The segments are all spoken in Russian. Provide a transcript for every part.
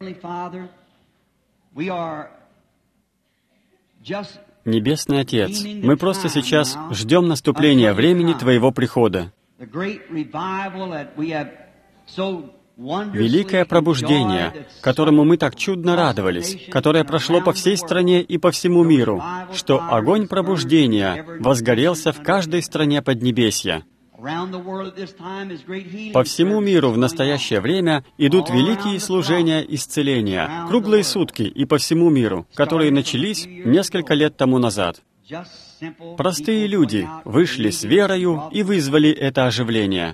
Небесный Отец, мы просто сейчас ждем наступления времени Твоего прихода. Великое пробуждение, которому мы так чудно радовались, которое прошло по всей стране и по всему миру, что огонь пробуждения возгорелся в каждой стране Поднебесья. По всему миру в настоящее время идут великие служения исцеления, круглые сутки и по всему миру, которые начались несколько лет тому назад. Простые люди вышли с верою и вызвали это оживление.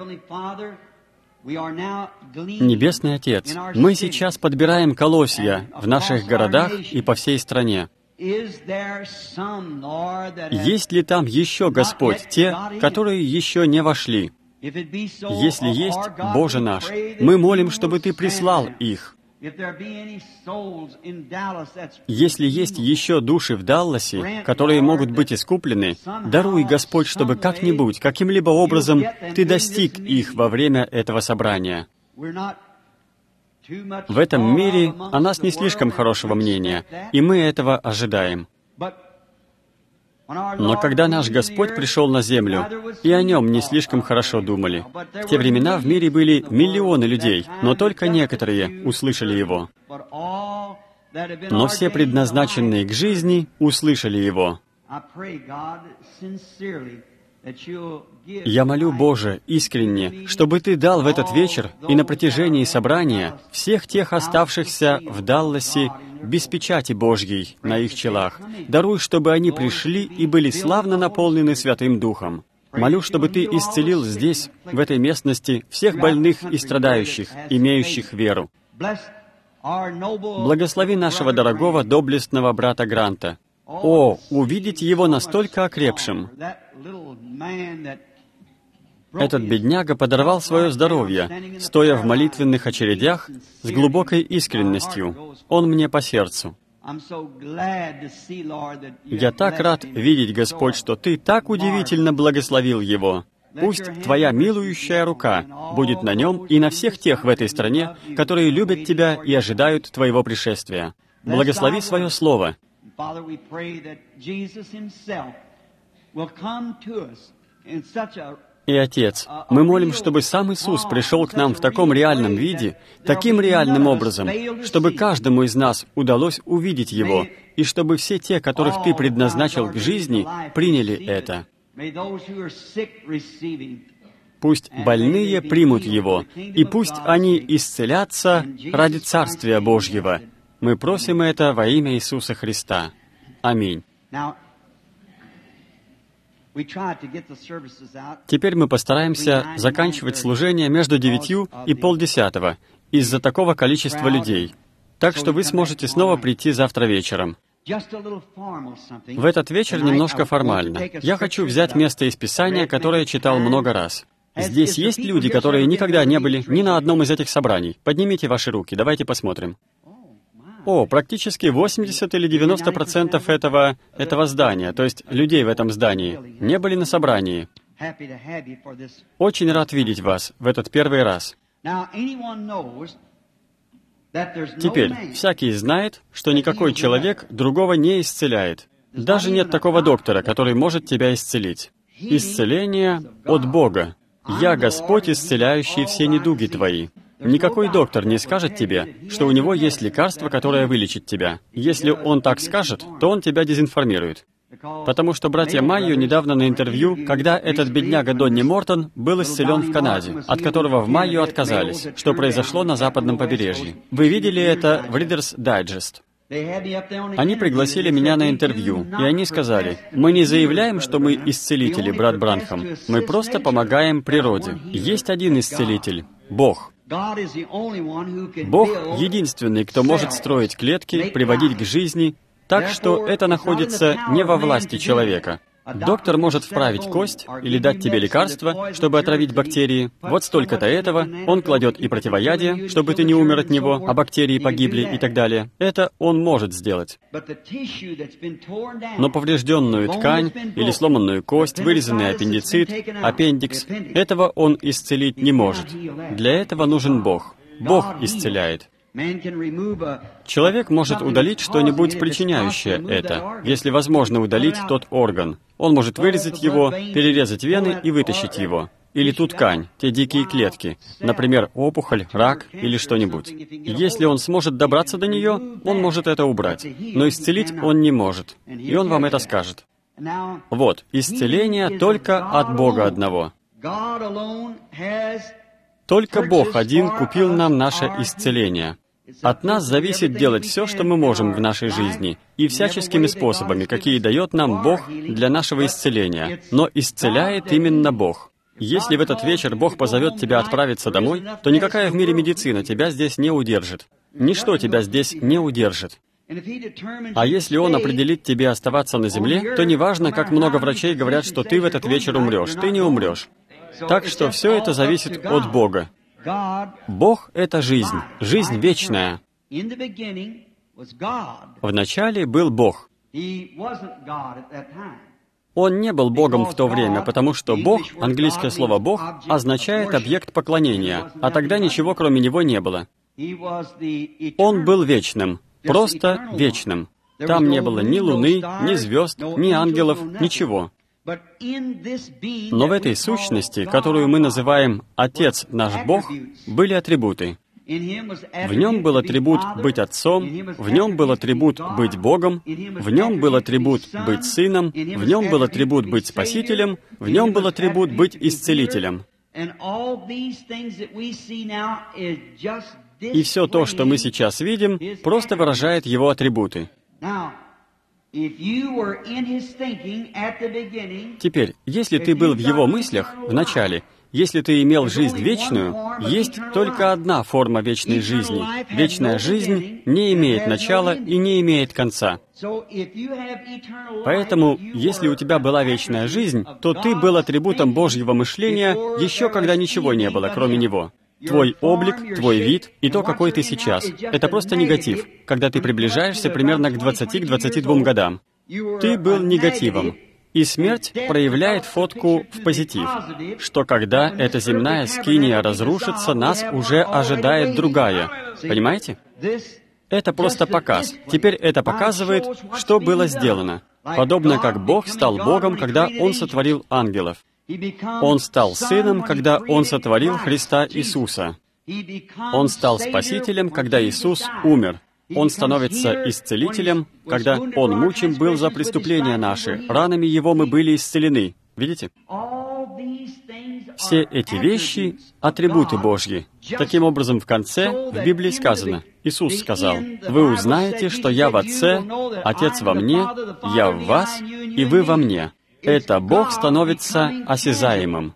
Небесный Отец, мы сейчас подбираем колосья в наших городах и по всей стране. Есть ли там еще, Господь, те, которые еще не вошли? Если есть, Боже наш, мы молим, чтобы Ты прислал их. Если есть еще души в Далласе, которые могут быть искуплены, даруй, Господь, чтобы как-нибудь, каким-либо образом Ты достиг их во время этого собрания. В этом мире о нас не слишком хорошего мнения, и мы этого ожидаем. Но когда наш Господь пришел на землю, и о Нем не слишком хорошо думали. В те времена в мире были миллионы людей, но только некоторые услышали Его. Но все предназначенные к жизни услышали Его. Я молю, Боже, искренне, чтобы Ты дал в этот вечер и на протяжении собрания всех тех оставшихся в Далласе без печати Божьей на их челах. Даруй, чтобы они пришли и были славно наполнены Святым Духом. Молю, чтобы Ты исцелил здесь, в этой местности, всех больных и страдающих, имеющих веру. Благослови нашего дорогого доблестного брата Гранта. О, увидеть его настолько окрепшим! Этот бедняга подорвал свое здоровье, стоя в молитвенных очередях с глубокой искренностью. Он мне по сердцу. Я так рад видеть, Господь, что Ты так удивительно благословил его. Пусть Твоя милующая рука будет на нем и на всех тех в этой стране, которые любят Тебя и ожидают Твоего пришествия. Благослови свое слово. И, Отец, мы молим, чтобы сам Иисус пришел к нам в таком реальном виде, таким реальным образом, чтобы каждому из нас удалось увидеть Его, и чтобы все те, которых Ты предназначил к жизни, приняли это. Пусть больные примут Его, и пусть они исцелятся ради Царствия Божьего. Мы просим это во имя Иисуса Христа. Аминь. Теперь мы постараемся заканчивать служение между 9 и 9:30 из-за такого количества людей. Так что вы сможете снова прийти завтра вечером. В этот вечер немножко формально. Я хочу взять место из Писания, которое читал много раз. Здесь есть люди, которые никогда не были ни на одном из этих собраний. Поднимите ваши руки, давайте посмотрим. О, практически 80 или 90% этого здания, то есть людей в этом здании, не были на собрании. Очень рад видеть вас в этот первый раз. Теперь, всякий знает, что никакой человек другого не исцеляет. Даже нет такого доктора, который может тебя исцелить. Исцеление от Бога. «Я Господь, исцеляющий все недуги твои». Никакой доктор не скажет тебе, что у него есть лекарство, которое вылечит тебя. Если он так скажет, то он тебя дезинформирует. Потому что братья Майо недавно на интервью, когда этот бедняга Донни Мортон был исцелен в Канаде, от которого в Майо отказались, что произошло на западном побережье. Вы видели это в Reader's Digest. Они пригласили меня на интервью, и они сказали, «Мы не заявляем, что мы исцелители, брат Бранхам. Мы просто помогаем природе. Есть один исцелитель — Бог. Бог единственный, кто может строить клетки, приводить к жизни, так что это находится не во власти человека. Доктор может вправить кость или дать тебе лекарство, чтобы отравить бактерии. Вот столько-то этого. Он кладет и противоядие, чтобы ты не умер от него, а бактерии погибли и так далее. Это он может сделать. Но поврежденную ткань или сломанную кость, вырезанный аппендицит, аппендикс, этого он исцелить не может. Для этого нужен Бог. Бог исцеляет. Человек может удалить что-нибудь, причиняющее это, если возможно удалить тот орган. Он может вырезать его, перерезать вены и вытащить его. Или ту ткань, те дикие клетки, например, опухоль, рак или что-нибудь. Если он сможет добраться до нее, он может это убрать. Но исцелить он не может. И он вам это скажет. Вот, исцеление только от Бога одного. Только Бог один купил нам наше исцеление. От нас зависит делать все, что мы можем в нашей жизни, и всяческими способами, какие дает нам Бог для нашего исцеления. Но исцеляет именно Бог. Если в этот вечер Бог позовет тебя отправиться домой, то никакая в мире медицина тебя здесь не удержит. Ничто тебя здесь не удержит. А если Он определит тебе оставаться на земле, то неважно, как много врачей говорят, что ты в этот вечер умрешь, ты не умрешь. Так что все это зависит от Бога. Бог — это жизнь, жизнь вечная. Вначале был Бог. Он не был Богом в то время, потому что Бог, английское слово «Бог», означает объект поклонения, а тогда ничего кроме Него не было. Он был вечным, просто вечным. Там не было ни луны, ни звезд, ни ангелов, ничего. Но в этой сущности, которую мы называем «Отец наш Бог», были атрибуты. В Нем был атрибут быть Отцом, в Нем был атрибут быть Богом, в Нем был атрибут быть Сыном, в Нем был атрибут быть Спасителем, в Нем был атрибут быть Исцелителем. И все то, что мы сейчас видим, просто выражает Его атрибуты. Теперь, если ты был в Его мыслях в начале, если ты имел жизнь вечную, есть только одна форма вечной жизни. Вечная жизнь не имеет начала и не имеет конца. Поэтому, если у тебя была вечная жизнь, то ты был атрибутом Божьего мышления еще когда ничего не было, кроме Него. Твой облик, твой вид и то, какой ты сейчас — это просто негатив, когда ты приближаешься примерно к 20-22 годам. Ты был негативом. И смерть проявляет фотку в позитив, что когда эта земная скиния разрушится, нас уже ожидает другая. Понимаете? Это просто показ. Теперь это показывает, что было сделано. Подобно как Бог стал Богом, когда Он сотворил ангелов. Он стал Сыном, когда Он сотворил Христа Иисуса. Он стал Спасителем, когда Иисус умер. Он становится исцелителем, когда Он мучим был за преступления наши. Ранами Его мы были исцелены. Видите? Все эти вещи — атрибуты Божьи. Таким образом, в конце в Библии сказано, Иисус сказал: «Вы узнаете, что Я в Отце, Отец во Мне, Я в вас, и вы во Мне». Это Бог становится осязаемым.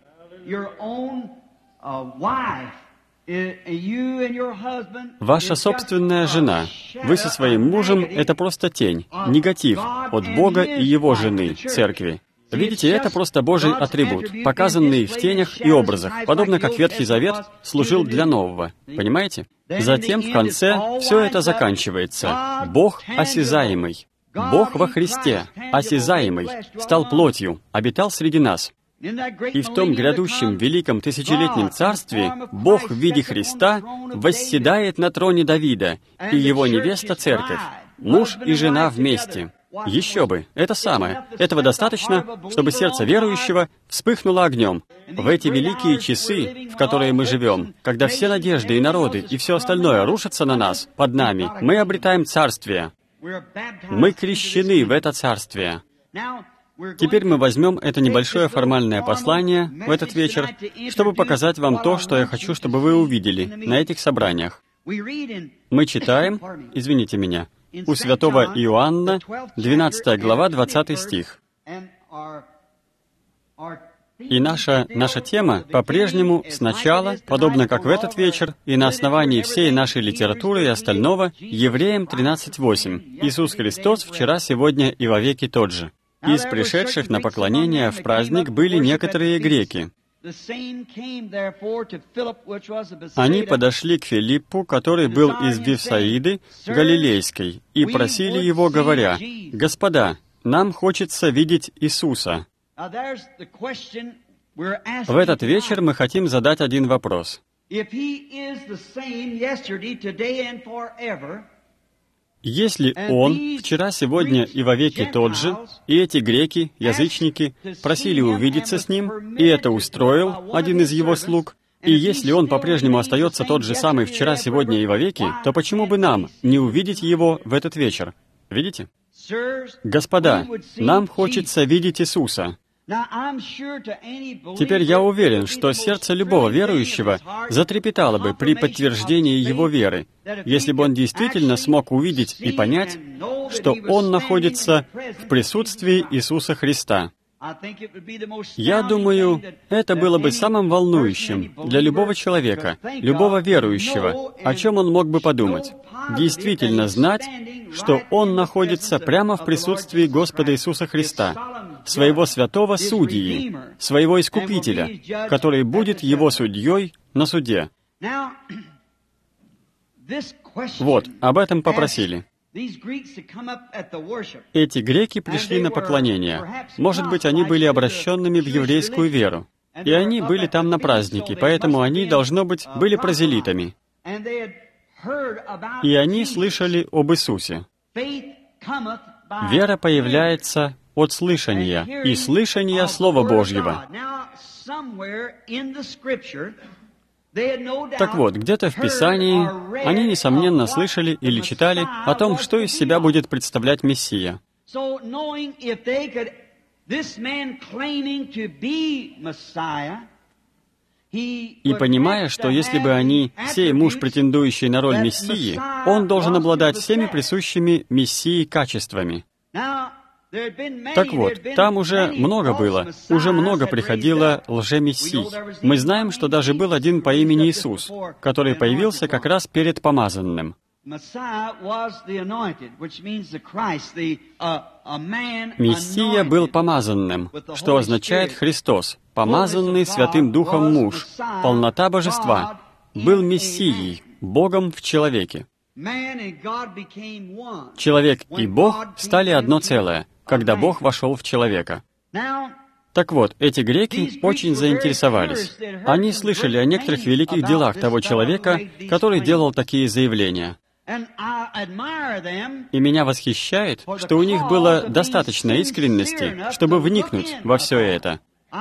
Ваша собственная жена, вы со своим мужем — это просто тень, негатив от Бога и Его жены, церкви. Видите, это просто Божий атрибут, показанный в тенях и образах, подобно как Ветхий Завет служил для Нового. Понимаете? Затем в конце все это заканчивается. Бог осязаемый. Бог во Христе, осязаемый, стал плотью, обитал среди нас. И в том грядущем великом тысячелетнем царстве Бог в виде Христа восседает на троне Давида, и Его невеста — церковь, муж и жена вместе. Еще бы, это самое. Этого достаточно, чтобы сердце верующего вспыхнуло огнем. В эти великие часы, в которые мы живем, когда все надежды и народы и все остальное рушатся на нас, под нами, мы обретаем царствие. Мы крещены в это царствие. Теперь мы возьмем это небольшое формальное послание в этот вечер, чтобы показать вам то, что я хочу, чтобы вы увидели на этих собраниях. Мы читаем, извините меня, у святого Иоанна, 12 глава, 20 стих. И наша тема по-прежнему сначала, подобно как в этот вечер, и на основании всей нашей литературы и остального, Евреям 13:8. Иисус Христос вчера, сегодня и вовеки тот же. Из пришедших на поклонение в праздник были некоторые греки. Они подошли к Филиппу, который был из Вифсаиды, Галилейской, и просили его, говоря: «Господа, нам хочется видеть Иисуса». В этот вечер мы хотим задать один вопрос. Если Он вчера, сегодня и вовеки тот же, и эти греки, язычники, просили увидеться с Ним, и это устроил один из Его слуг, и если Он по-прежнему остается тот же самый вчера, сегодня и вовеки, то почему бы нам не увидеть Его в этот вечер? Видите? Господа, нам хочется видеть Иисуса. Теперь я уверен, что сердце любого верующего затрепетало бы при подтверждении его веры, если бы он действительно смог увидеть и понять, что он находится в присутствии Иисуса Христа. Я думаю, это было бы самым волнующим для любого человека, любого верующего, о чем он мог бы подумать. Действительно знать, что он находится прямо в присутствии Господа Иисуса Христа, своего святого судьи, своего Искупителя, который будет его судьей на суде. Вот, об этом попросили. Эти греки пришли на поклонение. Может быть, они были обращенными в еврейскую веру. И они были там на празднике, поэтому они, должно быть, были прозелитами. И они слышали об Иисусе. Вера появляется от слышания, и слышания Слова Божьего. Так вот, где-то в Писании они, несомненно, слышали или читали о том, что из себя будет представлять Мессия. И понимая, что если бы они, сей муж, претендующий на роль Мессии, он должен обладать всеми присущими Мессии качествами. Так вот, там уже много было, уже много приходило лжемессий. Мы знаем, что даже был один по имени Иисус, который появился как раз перед помазанным. Мессия был помазанным, что означает Христос, помазанный Святым Духом муж, полнота божества, был Мессией, Богом в человеке. Человек и Бог стали одно целое, когда Бог вошел в человека. Так вот, эти греки очень заинтересовались. Они слышали о некоторых великих делах того человека, который делал такие заявления. И меня восхищает, что у них было достаточно искренности, чтобы вникнуть во все это.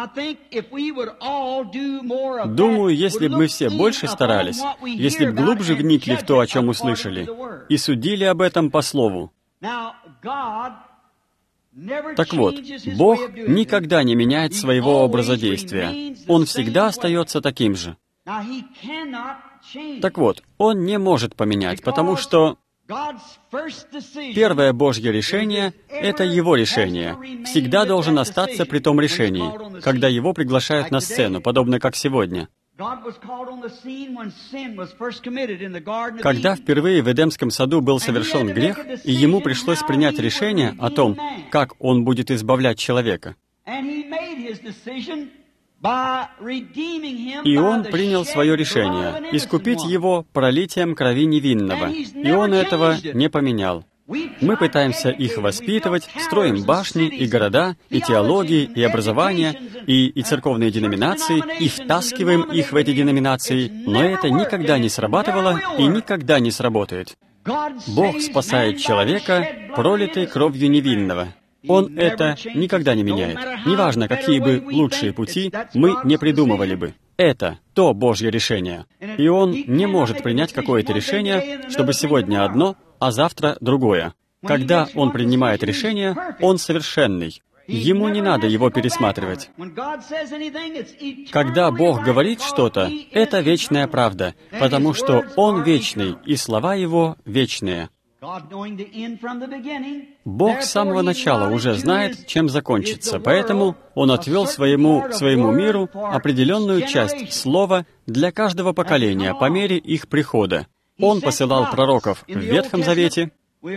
Думаю, если бы мы все больше старались, если бы глубже вникли в то, о чем услышали, и судили об этом по слову. Так вот, Бог никогда не меняет своего образа действия. Он всегда остается таким же. Так вот, Он не может поменять, потому что первое Божье решение — это Его решение. Всегда должен остаться при том решении, когда Его приглашают на сцену, подобно как сегодня. Когда впервые в Эдемском саду был совершен грех, и Ему пришлось принять решение о том, как Он будет избавлять человека. И Он принял свое решение — искупить его пролитием крови невинного. И Он этого не поменял. Мы пытаемся их воспитывать, строим башни и города, и теологии, и образование, и церковные деноминации, и втаскиваем их в эти деноминации, но это никогда не срабатывало и никогда не сработает. Бог спасает человека, пролитой кровью невинного. Он это никогда не меняет. Неважно, какие бы лучшие пути мы не придумывали бы. Это то Божье решение. И Он не может принять какое-то решение, чтобы сегодня одно, а завтра другое. Когда Он принимает решение, Он совершенный. Ему не надо его пересматривать. Когда Бог говорит что-то, это вечная правда, потому что Он вечный, и слова Его вечные. Бог с самого начала уже знает, чем закончится, поэтому Он отвел своему миру определенную часть Слова для каждого поколения по мере их прихода. Он посылал пророков в Ветхом Завете.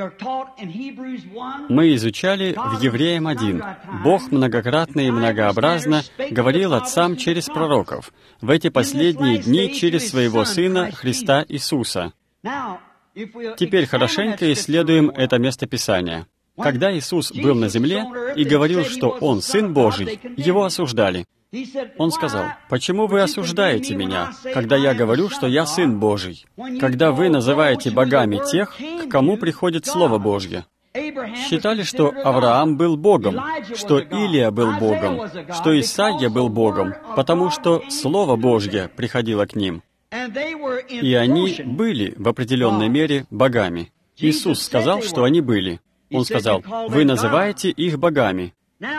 Мы изучали в Евреям 1. Бог многократно и многообразно говорил отцам через пророков, в эти последние дни через Своего Сына Христа Иисуса. Теперь хорошенько исследуем это местописание. Когда Иисус был на земле и говорил, что Он Сын Божий, Его осуждали. Он сказал: «Почему вы осуждаете меня, когда я говорю, что я Сын Божий, когда вы называете богами тех, к кому приходит Слово Божье?» Считали, что Авраам был Богом, что Илия был Богом, что Исаия был Богом, потому что Слово Божье приходило к ним. И они были в определенной мере богами. Иисус сказал, что они были. Он сказал: «Вы называете их богами».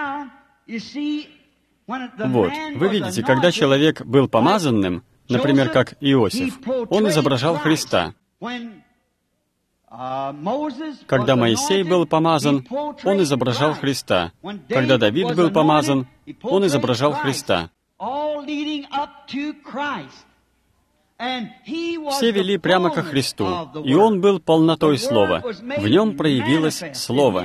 Вот, вы видите, когда человек был помазанным, например, как Иосиф, он изображал Христа. Когда Моисей был помазан, он изображал Христа. Когда Давид был помазан, он изображал Христа. Все вели прямо ко Христу, и Он был полнотой Слова. В Нем проявилось Слово.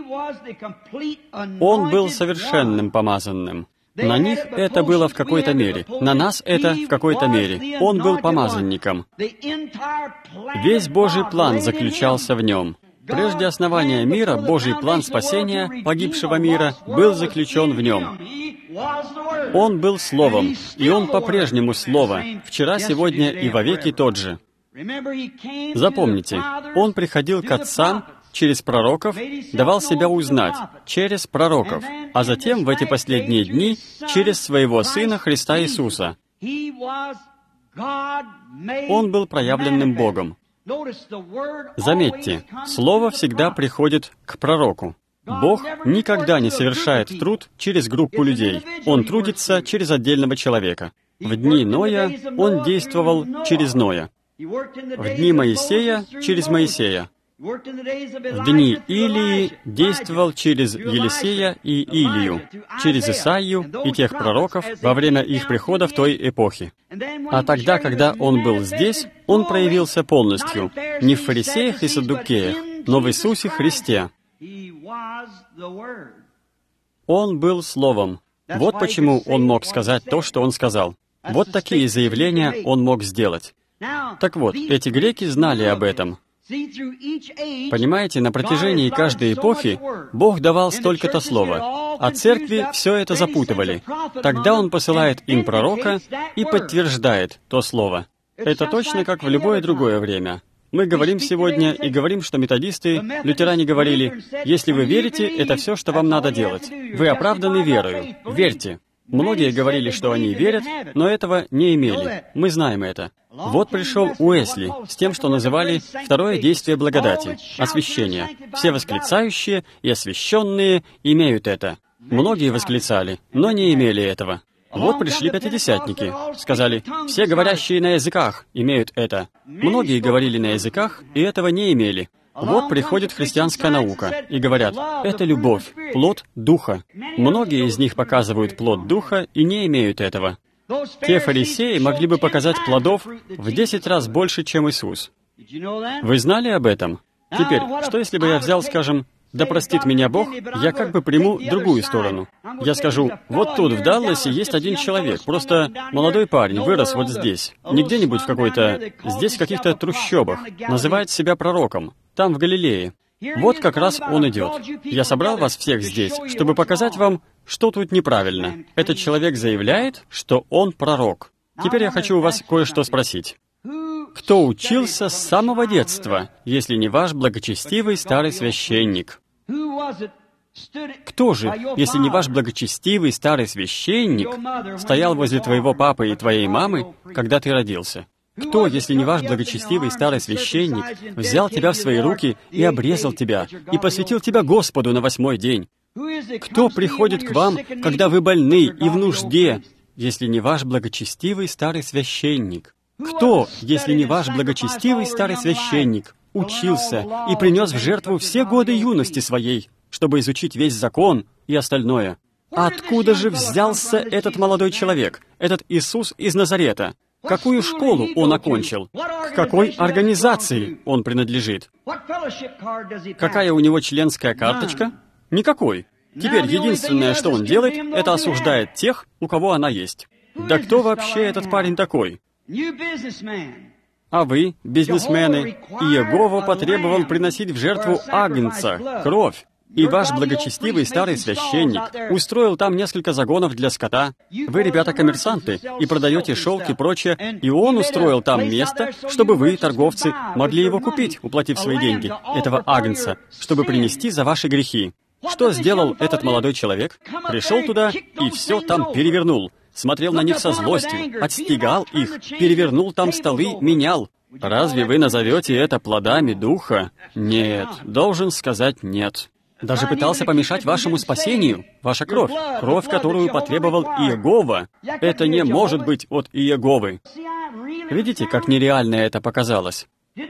Он был совершенным помазанным. На них это было в какой-то мере. На нас это в какой-то мере. Он был помазанником. Весь Божий план заключался в Нем. Прежде основания мира, Божий план спасения погибшего мира был заключен в Нем. Он был Словом, и Он по-прежнему Слово, вчера, сегодня и вовеки тот же. Запомните, Он приходил к отцам через пророков, давал себя узнать через пророков, а затем в эти последние дни через Своего Сына Христа Иисуса. Он был проявленным Богом. Заметьте, Слово всегда приходит к пророку. Бог никогда не совершает труд через группу людей. Он трудится через отдельного человека. В дни Ноя Он действовал через Ноя. В дни Моисея — через Моисея. В дни Илии действовал через Елисея и Илию, через Исаию и тех пророков во время их прихода в той эпохе. А тогда, когда Он был здесь, Он проявился полностью, не в фарисеях и саддукеях, но в Иисусе Христе. Он был Словом. Вот почему Он мог сказать то, что Он сказал. Вот такие заявления Он мог сделать. Так вот, эти греки знали об этом. Понимаете, на протяжении каждой эпохи Бог давал столько-то слова, а церкви все это запутывали. Тогда Он посылает им пророка и подтверждает то слово. Это точно как в любое другое время. Мы говорим сегодня и говорим, что методисты, лютеране говорили: «Если вы верите, это все, что вам надо делать. Вы оправданы верою. Верьте». Многие говорили, что они верят, но этого не имели. Мы знаем это. Вот пришел Уэсли с тем, что называли второе действие благодати — освящение. Все восклицающие и освященные имеют это. Многие восклицали, но не имели этого. Вот пришли пятидесятники, сказали: все говорящие на языках имеют это. Многие говорили на языках и этого не имели. Вот приходит христианская наука и говорят: это любовь, плод Духа. Многие из них показывают плод Духа и не имеют этого. Те фарисеи могли бы показать плодов в 10 раз больше, чем Иисус. Вы знали об этом? Теперь, что если бы я взял, скажем, «Да простит меня Бог», я как бы приму другую сторону. Я скажу: вот тут, в Далласе, есть один человек, просто молодой парень, вырос вот здесь, не где-нибудь в какой-то, здесь в каких-то трущобах, называет себя пророком, там, в Галилее. Вот как раз он идет. Я собрал вас всех здесь, чтобы показать вам, что тут неправильно. Этот человек заявляет, что он пророк. Теперь я хочу у вас кое-что спросить. Кто учился с самого детства, если не ваш благочестивый старый священник? Кто же, если не ваш благочестивый старый священник, стоял возле твоего папы и твоей мамы, когда ты родился? Кто, если не ваш благочестивый старый священник, взял тебя в свои руки и обрезал тебя, и посвятил тебя Господу на 8-й день? Кто приходит к вам, когда вы больны и в нужде, если не ваш благочестивый старый священник? Кто, если не ваш благочестивый старый священник, учился и принес в жертву все годы юности своей, чтобы изучить весь закон и остальное? Откуда же взялся этот молодой человек, этот Иисус из Назарета? Какую школу он окончил? К какой организации он принадлежит? Какая у него членская карточка? Никакой. Теперь единственное, что он делает, это осуждает тех, у кого она есть. Да кто вообще этот парень такой? А вы, бизнесмены, и Иегова потребовал приносить в жертву агнца, кровь. И ваш благочестивый старый священник устроил там несколько загонов для скота. Вы, ребята, коммерсанты, и продаете шелк и прочее, и он устроил там место, чтобы вы, торговцы, могли его купить, уплатив свои деньги, этого агнца, чтобы принести за ваши грехи. Что сделал этот молодой человек? Пришел туда и все там перевернул. Смотрел на них со злостью, отстигал их, перевернул там столы, менял. Разве вы назовете это плодами Духа? Нет, должен сказать нет. Даже пытался помешать вашему спасению, ваша кровь, кровь, которую потребовал Иегова. Это не может быть от Иеговы. Видите, как нереально это показалось?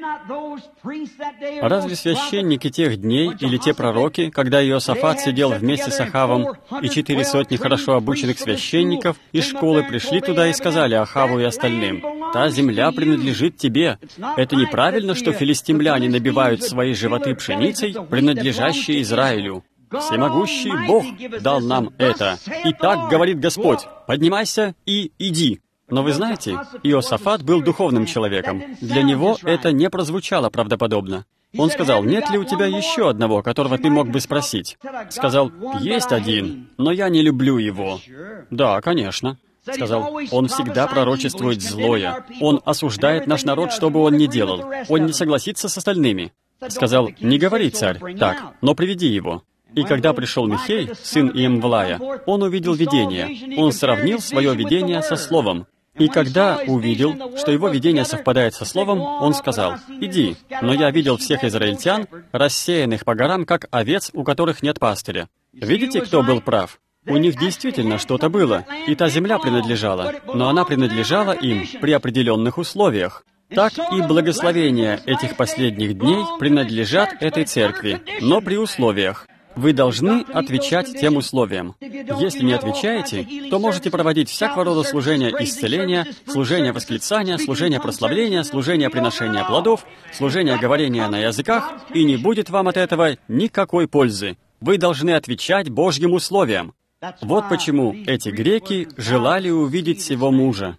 Разве священники тех дней или те пророки, когда Иосафат сидел вместе с Ахавом, и 400 хорошо обученных священников из школы пришли туда и сказали Ахаву и остальным: «Та земля принадлежит тебе. Это неправильно, что филистимляне набивают свои животы пшеницей, принадлежащей Израилю. Всемогущий Бог дал нам это. И так говорит Господь: поднимайся и иди». Но вы знаете, Иосафат был духовным человеком. Для него это не прозвучало правдоподобно. Он сказал: «Нет ли у тебя еще одного, которого ты мог бы спросить?» Сказал: «Есть один, но я не люблю его». «Да, конечно». Сказал: «Он всегда пророчествует злое. Он осуждает наш народ, что бы он ни делал. Он не согласится с остальными». Сказал: «Не говори, царь, так, но приведи его». И когда пришел Михей, сын Иемвлая, он увидел видение. Он сравнил свое видение со словом. И когда увидел, что его видение совпадает со словом, он сказал: «Иди, но я видел всех израильтян, рассеянных по горам, как овец, у которых нет пастыря». Видите, кто был прав? У них действительно что-то было, и та земля принадлежала, но она принадлежала им при определенных условиях. Так и благословения этих последних дней принадлежат этой церкви, но при условиях. Вы должны отвечать тем условиям. Если не отвечаете, то можете проводить всякого рода служения исцеления, служения восклицания, служения прославления, служения приношения плодов, служения говорения на языках, и не будет вам от этого никакой пользы. Вы должны отвечать Божьим условиям. Вот почему эти греки желали увидеть сего мужа.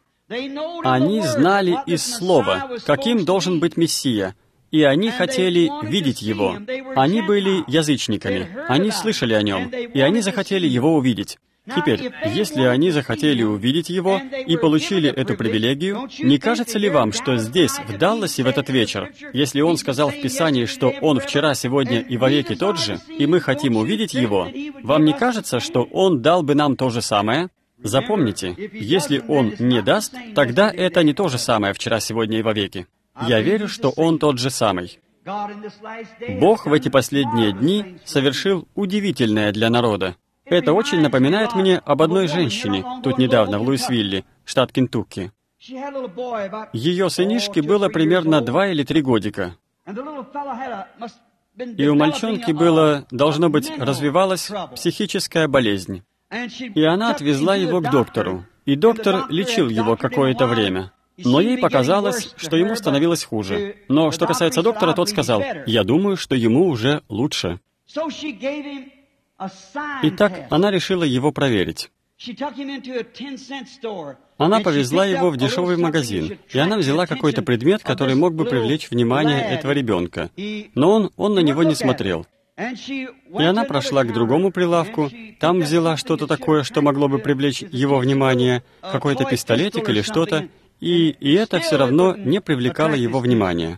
Они знали из слова, каким должен быть Мессия, и они хотели видеть его. Они были язычниками, они слышали о нем, и они захотели его увидеть. Теперь, если они захотели увидеть его и получили эту привилегию, не кажется ли вам, что здесь, в Далласе, в этот вечер, если он сказал в Писании, что он вчера, сегодня и вовеки тот же, и мы хотим увидеть его, вам не кажется, что он дал бы нам то же самое? Запомните, если он не даст, тогда это не то же самое вчера, сегодня и вовеки. Я верю, что Он тот же самый. Бог в эти последние дни совершил удивительное для народа. Это очень напоминает мне об одной женщине, тут недавно, в Луисвилле, штат Кентукки. Ее сынишке было примерно 2 или 3 годика. И у мальчонки должно быть, развивалась психическая болезнь. И она отвезла его к доктору. И доктор лечил его какое-то время. Но ей показалось, что ему становилось хуже. Но что касается доктора, тот сказал: «Я думаю, что ему уже лучше». Итак, она решила его проверить. Она повезла его в дешевый магазин, и она взяла какой-то предмет, который мог бы привлечь внимание этого ребенка. Но он на него не смотрел. И она прошла к другому прилавку, там взяла что-то такое, что могло бы привлечь его внимание, какой-то пистолетик или что-то, и это все равно не привлекало его внимания.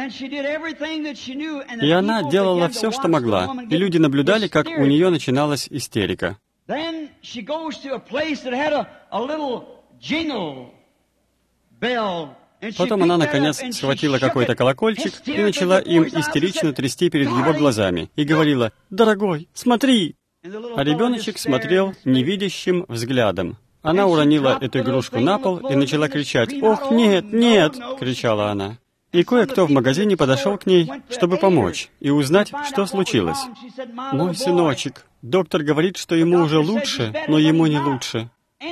И она делала все, что могла, и люди наблюдали, как у нее начиналась истерика. Потом она, наконец, схватила какой-то колокольчик и начала им истерично трясти перед его глазами и говорила: «Дорогой, смотри!» А ребеночек смотрел невидящим взглядом. Она уронила эту игрушку на пол и начала кричать: «Ох, нет, нет!» — кричала она. И кое-кто в магазине подошел к ней, чтобы помочь и узнать, что случилось. «Мой сыночек, доктор говорит, что ему уже лучше, но ему не лучше».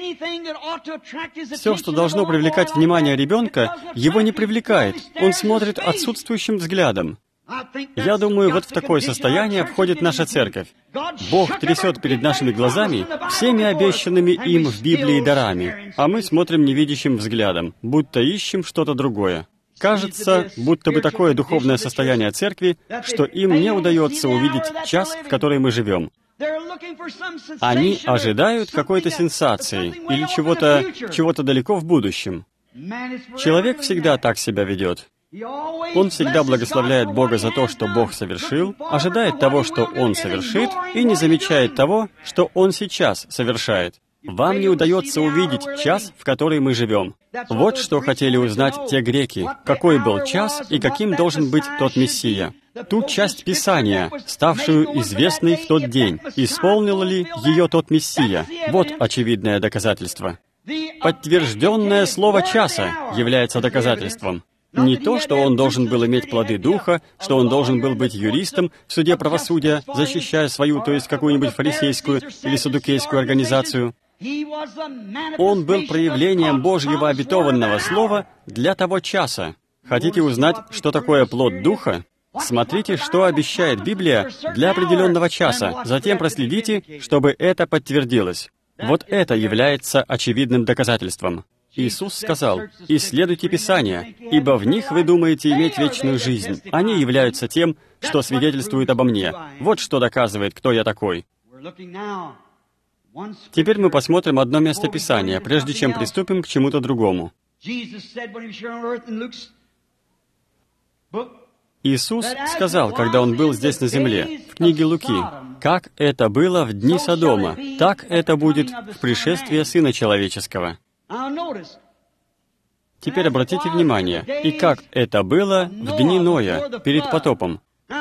Все, что должно привлекать внимание ребенка, его не привлекает. Он смотрит отсутствующим взглядом. Я думаю, вот в такое состояние входит наша церковь. Бог трясет перед нашими глазами всеми обещанными им в Библии дарами, а мы смотрим невидящим взглядом, будто ищем что-то другое. Кажется, будто бы такое духовное состояние церкви, что им не удается увидеть час, в который мы живем. Они ожидают какой-то сенсации или чего-то далеко в будущем. Человек всегда так себя ведет. Он всегда благословляет Бога за то, что Бог совершил, ожидает того, что Он совершит, и не замечает того, что Он сейчас совершает. Вам не удается увидеть час, в который мы живем. Вот что хотели узнать те греки, какой был час и каким должен быть тот Мессия. Ту часть Писания, ставшую известной в тот день, исполнил ли ее тот Мессия? Вот очевидное доказательство. Подтвержденное слово часа является доказательством. Не то, что он должен был иметь плоды Духа, что он должен был быть юристом в суде правосудия, защищая свою, то есть какую-нибудь фарисейскую или саддукейскую организацию. Он был проявлением Божьего обетованного Слова для того часа. Хотите узнать, что такое плод Духа? Смотрите, что обещает Библия для определенного часа. Затем проследите, чтобы это подтвердилось. Вот это является очевидным доказательством. Иисус сказал: «Исследуйте Писания, ибо в них вы думаете иметь вечную жизнь. Они являются тем, что свидетельствует обо мне. Вот что доказывает, кто я такой». Теперь мы посмотрим одно место Писания, прежде чем приступим к чему-то другому. Иисус сказал, когда Он был здесь на земле, в книге Луки: «Как это было в дни Содома, так это будет в пришествии Сына Человеческого». Теперь обратите внимание, и как это было в дни Ноя, перед потопом.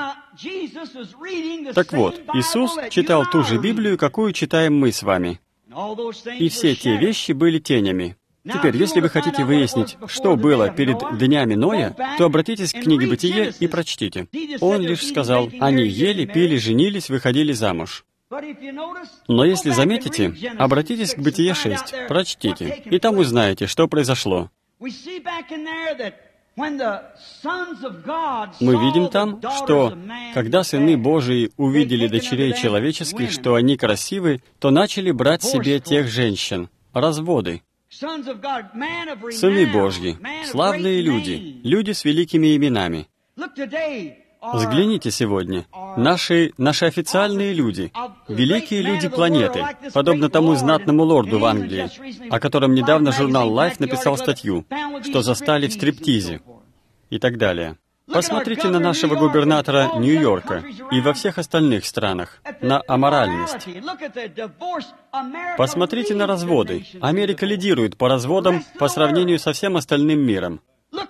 Так вот, Иисус читал ту же Библию, какую читаем мы с вами. И все те вещи были тенями. Теперь, если вы хотите выяснить, что было перед днями Ноя, то обратитесь к книге «Бытие» и прочтите. Он лишь сказал: «Они ели, пили, женились, выходили замуж». Но если заметите, обратитесь к Бытие 6, прочтите, и там узнаете, что произошло. Мы видим там, что когда сыны Божии увидели дочерей человеческих, что они красивы, то начали брать себе тех женщин. Разводы. Сыны Божьи, славные люди, люди с великими именами. Взгляните сегодня. Наши официальные люди, великие люди планеты, подобно тому знатному лорду в Англии, о котором недавно журнал Life написал статью, что застали в стриптизе и так далее. Посмотрите на нашего губернатора Нью-Йорка и во всех остальных странах, на аморальность. Посмотрите на разводы. Америка лидирует по разводам по сравнению со всем остальным миром.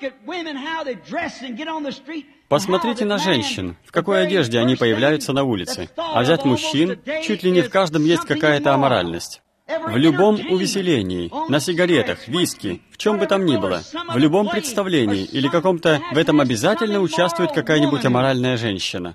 Посмотрите на женщин, в какой одежде они появляются на улице. А взять мужчин, чуть ли не в каждом есть какая-то аморальность. В любом увеселении, на сигаретах, виски, в чем бы там ни было, в любом представлении или каком-то, в этом обязательно участвует какая-нибудь аморальная женщина.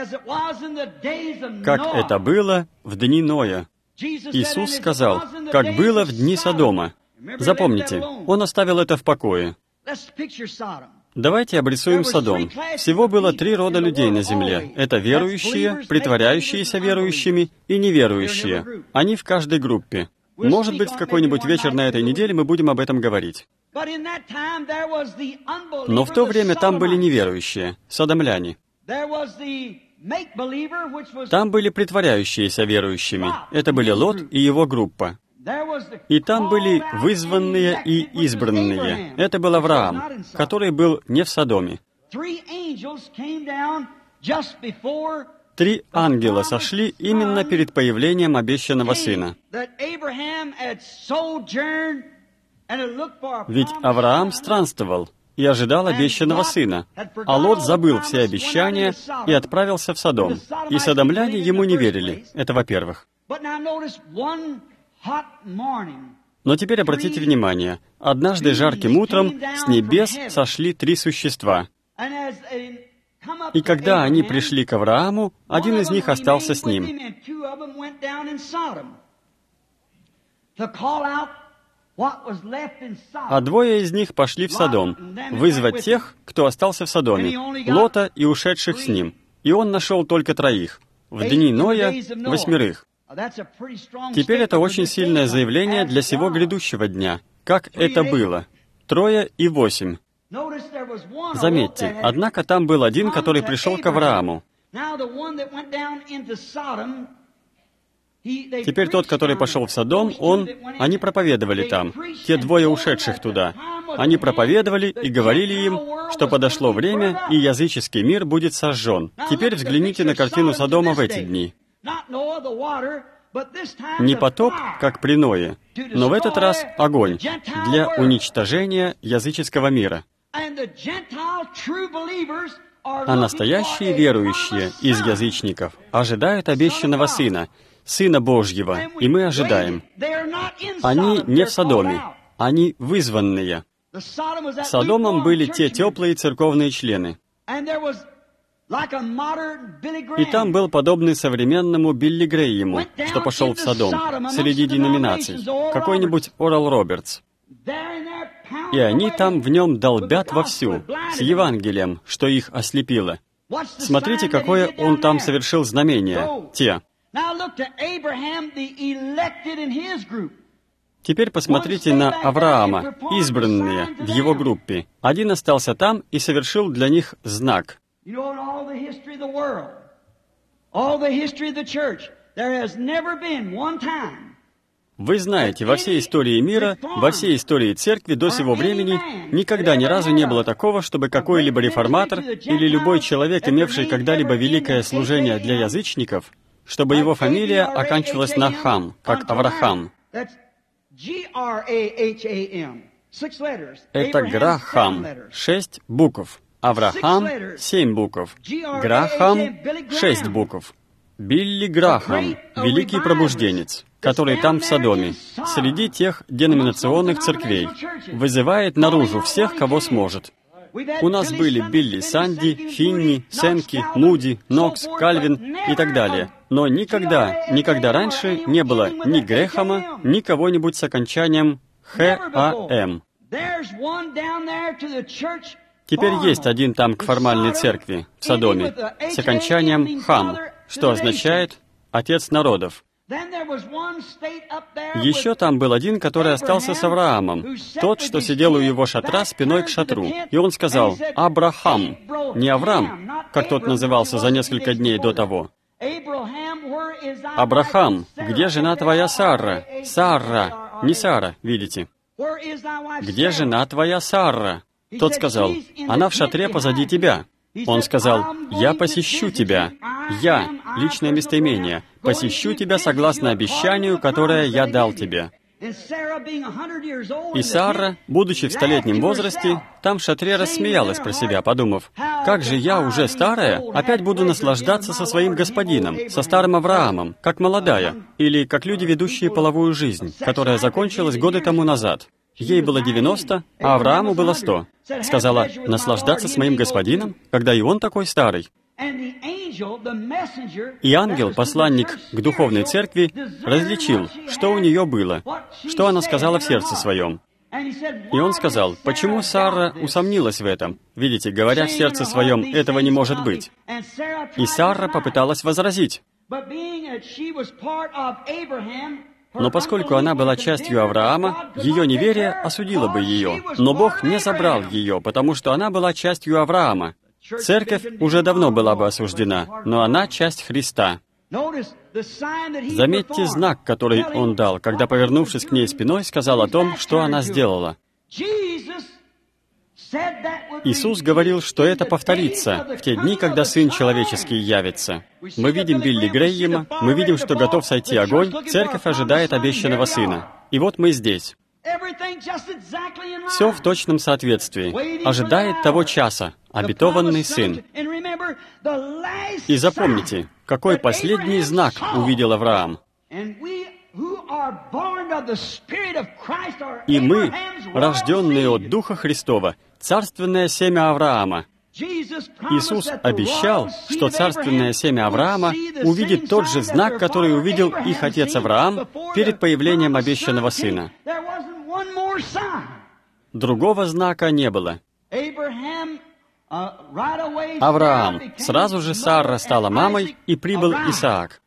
Как это было в дни Ноя. Иисус сказал: «Как было в дни Содома». Запомните, Он оставил это в покое. Давайте обрисуем Содом. Всего было 3 рода людей на земле. Это верующие, притворяющиеся верующими и неверующие. Они в каждой группе. Может быть, в какой-нибудь вечер на этой неделе мы будем об этом говорить. Но в то время там были неверующие, содомляне. Там были притворяющиеся верующими. Это были Лот и его группа. И там были вызванные и избранные. Это был Авраам, который был не в Содоме. 3 ангела сошли именно перед появлением обещанного сына. Ведь Авраам странствовал и ожидал обещанного сына, а Лот забыл все обещания и отправился в Содом. И содомляне ему не верили. Это во-первых. Но теперь обратите внимание. Однажды жарким утром с небес сошли 3 существа. И когда они пришли к Аврааму, один из них остался с ним. А 2 из них пошли в Содом, вызвать тех, кто остался в Содоме, Лота и ушедших с ним. И он нашел только 3. В дни Ноя 8. Теперь это очень сильное заявление для сего грядущего дня. Как это было? 3 и 8. Заметьте, однако там был один, который пришел к Аврааму. Теперь тот, который пошел в Содом, они проповедовали там. Те двое ушедших туда. Они проповедовали и говорили им, что подошло время, и языческий мир будет сожжен. Теперь взгляните на картину Содома в эти дни. Не потоп, как при Ное, но в этот раз огонь для уничтожения языческого мира. А настоящие верующие из язычников ожидают обещанного Сына, Сына Божьего, и мы ожидаем. Они не в Содоме, они вызванные. Содомом были те теплые церковные члены. И там был подобный современному Билли Грэему, что пошел в Содом, среди деноминаций, какой-нибудь Орал Робертс. И они там в нем долбят вовсю, с Евангелием, что их ослепило. Смотрите, какое он там совершил знамение, те. Теперь посмотрите на Авраама, избранные в его группе. Один остался там и совершил для них знак. Вы знаете, во всей истории мира, во всей истории церкви до сего времени никогда ни разу не было такого, чтобы какой-либо реформатор или любой человек, имевший когда-либо великое служение для язычников, чтобы его фамилия оканчивалась на «хам», как Авраам. Это Грахам, 6 букв. Авраам, 7 букв. Грахам, 6 букв. Билли Грахам, великий пробужденец, который там в Содоме, среди тех деноминационных церквей, вызывает наружу всех, кого сможет. У нас были Билли Санди, Финни, Сенки, Муди, Нокс, Кальвин и так далее. Но никогда раньше не было ни Грэхама, ни кого-нибудь с окончанием «х-а-м». Теперь есть один там к формальной церкви, в Содоме, с окончанием «хам», что означает «отец народов». Еще там был один, который остался с Авраамом, тот, что сидел у его шатра спиной к шатру. И он сказал «Абрахам», не Авраам, как тот назывался за несколько дней до того. «Абрахам, где жена твоя Сара?» «Сара», не Сара, видите. «Где жена твоя Сара?» Тот сказал «Она в шатре позади тебя». Он сказал «Я посещу тебя». Я, личное местоимение, посещу тебя согласно обещанию, которое я дал тебе. И Сара, будучи в 100-летнем возрасте, там в шатре рассмеялась про себя, подумав, «Как же я, уже старая, опять буду наслаждаться со своим господином, со старым Авраамом, как молодая, или как люди, ведущие половую жизнь, которая закончилась годы тому назад». Ей было 90, а Аврааму было 100. Сказала, «Наслаждаться с моим господином, когда и он такой старый». И ангел, посланник к духовной церкви, различил, что у нее было, что она сказала в сердце своем. И он сказал, почему Сара усомнилась в этом? Видите, говоря в сердце своем, этого не может быть. И Сара попыталась возразить. Но поскольку она была частью Авраама, ее неверие осудило бы ее. Но Бог не забрал ее, потому что она была частью Авраама. Церковь уже давно была бы осуждена, но она часть Христа. Заметьте знак, который Он дал, когда, повернувшись к ней спиной, сказал о том, что она сделала. Иисус говорил, что это повторится в те дни, когда Сын Человеческий явится. Мы видим Билли Грэема, мы видим, что готов сойти огонь, церковь ожидает обещанного Сына. И вот мы здесь. Все в точном соответствии. Ожидает того часа, обетованный Сын. И запомните, какой последний знак увидел Авраам. И мы, рожденные от Духа Христова, царственное семя Авраама. Иисус обещал, что царственное семя Авраама увидит тот же знак, который увидел их отец Авраам перед появлением обещанного Сына. Другого знака не было. Авраам, сразу же Сара стала мамой, и прибыл Исаак.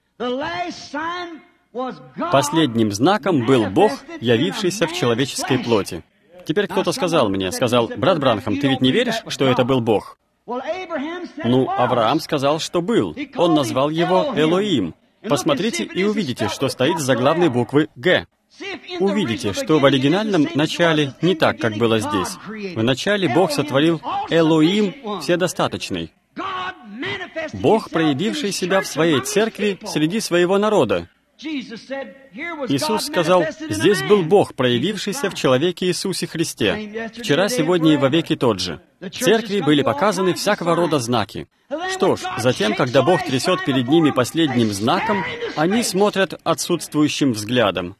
Последним знаком был Бог, явившийся в человеческой плоти. Теперь кто-то сказал мне, брат Бранхам, ты ведь не веришь, что это был Бог? Ну, Авраам сказал, что был. Он назвал его Элоим. Посмотрите и увидите, что стоит с заглавной буквы «Г». Увидите, что в оригинальном начале не так, как было здесь. В начале Бог сотворил Элоим Вседостаточный. Бог, проявивший себя в своей церкви среди своего народа. Иисус сказал, здесь был Бог, проявившийся в человеке Иисусе Христе. Вчера, сегодня и вовеки тот же. В церкви были показаны всякого рода знаки. Что ж, затем, когда Бог трясет перед ними последним знаком, они смотрят отсутствующим взглядом.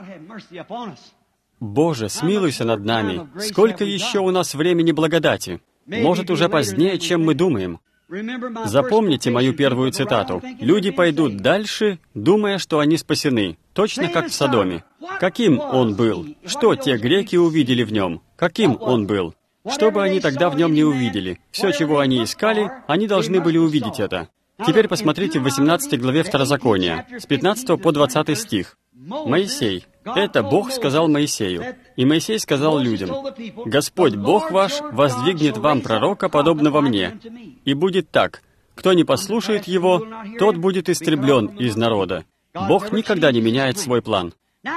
Боже, смилуйся над нами. Сколько еще у нас времени благодати? Может, уже позднее, чем мы думаем. Запомните мою первую цитату. Люди пойдут дальше, думая, что они спасены, точно как в Содоме. Каким он был? Что те греки увидели в нем? Каким он был? Что бы они тогда в нем не увидели? Все, чего они искали, они должны были увидеть это. Теперь посмотрите в 18 главе Второзакония, с 15 по 20 стих. Моисей. Это Бог сказал Моисею. И Моисей сказал людям, «Господь Бог ваш воздвигнет вам пророка, подобного мне. И будет так, кто не послушает его, тот будет истреблен из народа». Бог никогда не меняет свой план.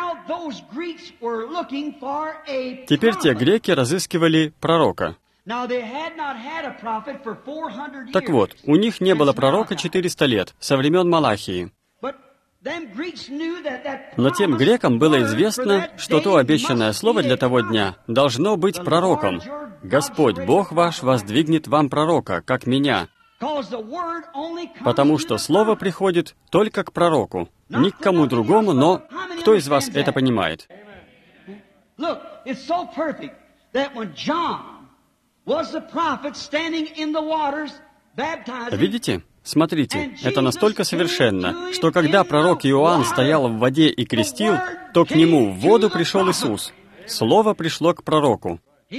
Теперь те греки разыскивали пророка. Так вот, у них не было пророка 400 лет, со времен Малахии. Но тем грекам было известно, что то обещанное слово для того дня должно быть пророком. «Господь Бог ваш воздвигнет вам пророка, как меня». Потому что слово приходит только к пророку, ни к кому другому, но кто из вас это понимает? Видите? Смотрите, это настолько совершенно, что когда пророк Иоанн стоял в воде и крестил, то к нему в воду пришел Иисус. Слово пришло к пророку.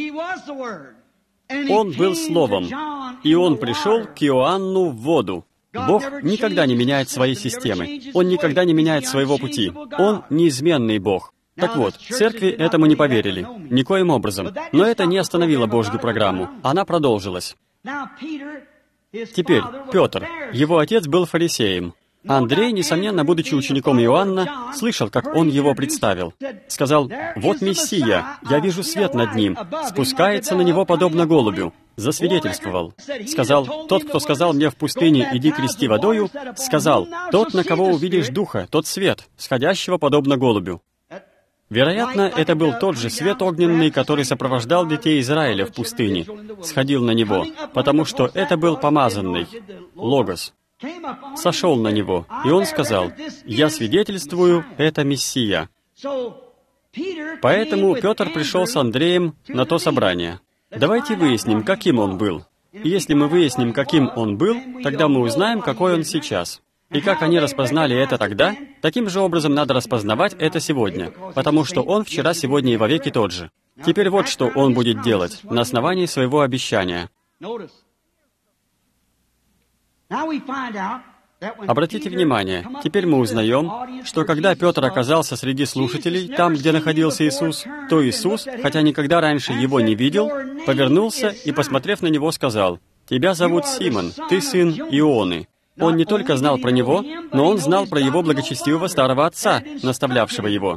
Он был Словом, и Он пришел к Иоанну в воду. Бог никогда не меняет своей системы. Он никогда не меняет своего пути. Он неизменный Бог. Так вот, церкви этому не поверили. Никоим образом. Но это не остановило Божью программу. Она продолжилась. Теперь, Петр, его отец был фарисеем. Андрей, несомненно, будучи учеником Иоанна, слышал, как он его представил. Сказал, «Вот Мессия, я вижу свет над ним, спускается на него подобно голубю». Засвидетельствовал. Сказал, «Тот, кто сказал мне в пустыне, иди крести водою», сказал, «Тот, на кого увидишь Духа, тот свет, сходящего подобно голубю». Вероятно, это был тот же свет огненный, который сопровождал детей Израиля в пустыне, сходил на него, потому что это был помазанный, Логос. Сошел на него, и он сказал, «Я свидетельствую, это Мессия». Поэтому Петр пришел с Андреем на то собрание. Давайте выясним, каким он был. И если мы выясним, каким он был, тогда мы узнаем, какой он сейчас. И как они распознали это тогда, таким же образом надо распознавать это сегодня, потому что он вчера, сегодня и вовеки тот же. Теперь вот что он будет делать на основании своего обещания. Обратите внимание, теперь мы узнаем, что когда Петр оказался среди слушателей, там, где находился Иисус, то Иисус, хотя никогда раньше его не видел, повернулся и, посмотрев на него, сказал, «Тебя зовут Симон, ты сын Ионы». Он не только знал про него, но он знал про его благочестивого старого отца, наставлявшего его.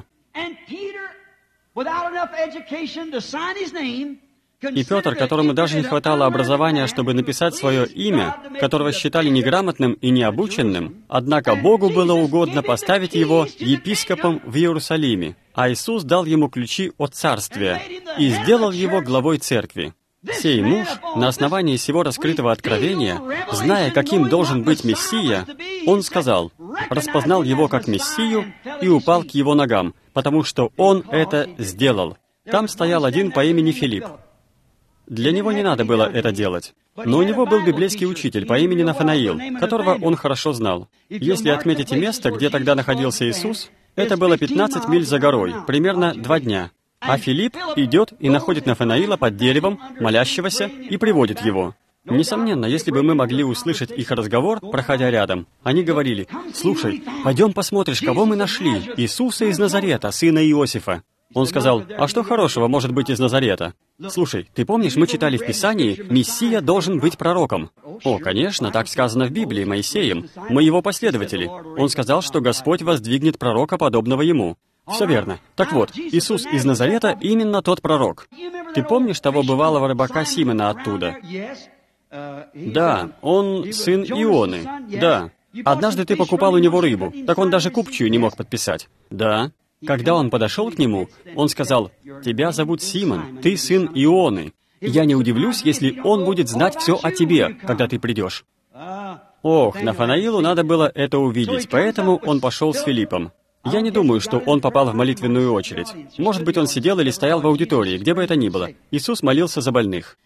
И Петр, которому даже не хватало образования, чтобы написать свое имя, которого считали неграмотным и необученным, однако Богу было угодно поставить его епископом в Иерусалиме, а Иисус дал ему ключи от царствия и сделал его главой церкви. Сей муж, на основании сего раскрытого откровения, зная, каким должен быть Мессия, он сказал, распознал его как Мессию и упал к его ногам, потому что он это сделал. Там стоял один по имени Филипп. Для него не надо было это делать. Но у него был библейский учитель по имени Нафанаил, которого он хорошо знал. Если отметите место, где тогда находился Иисус, это было 15 миль за горой, примерно 2 дня. А Филипп идет и находит Нафанаила под деревом, молящегося, и приводит его. Несомненно, если бы мы могли услышать их разговор, проходя рядом, они говорили, «Слушай, пойдем посмотришь, кого мы нашли, Иисуса из Назарета, сына Иосифа». Он сказал, а что хорошего может быть из Назарета? Слушай, ты помнишь, мы читали в Писании, Мессия должен быть пророком. О, конечно, так сказано в Библии Моисеем. Мы его последователи. Он сказал, что Господь воздвигнет пророка, подобного ему. Все верно. Так вот, Иисус из Назарета именно тот пророк. Ты помнишь того бывалого рыбака Симона оттуда? Да, он сын Ионы. Да. Однажды ты покупал у него рыбу, так он даже купчую не мог подписать. Да. Когда он подошел к нему, он сказал, «Тебя зовут Симон, ты сын Ионы. Я не удивлюсь, если он будет знать все о тебе, когда ты придешь». Ох, Нафанаилу надо было это увидеть, поэтому он пошел с Филиппом. Я не думаю, что он попал в молитвенную очередь. Может быть, он сидел или стоял в аудитории, где бы это ни было. Иисус молился за больных.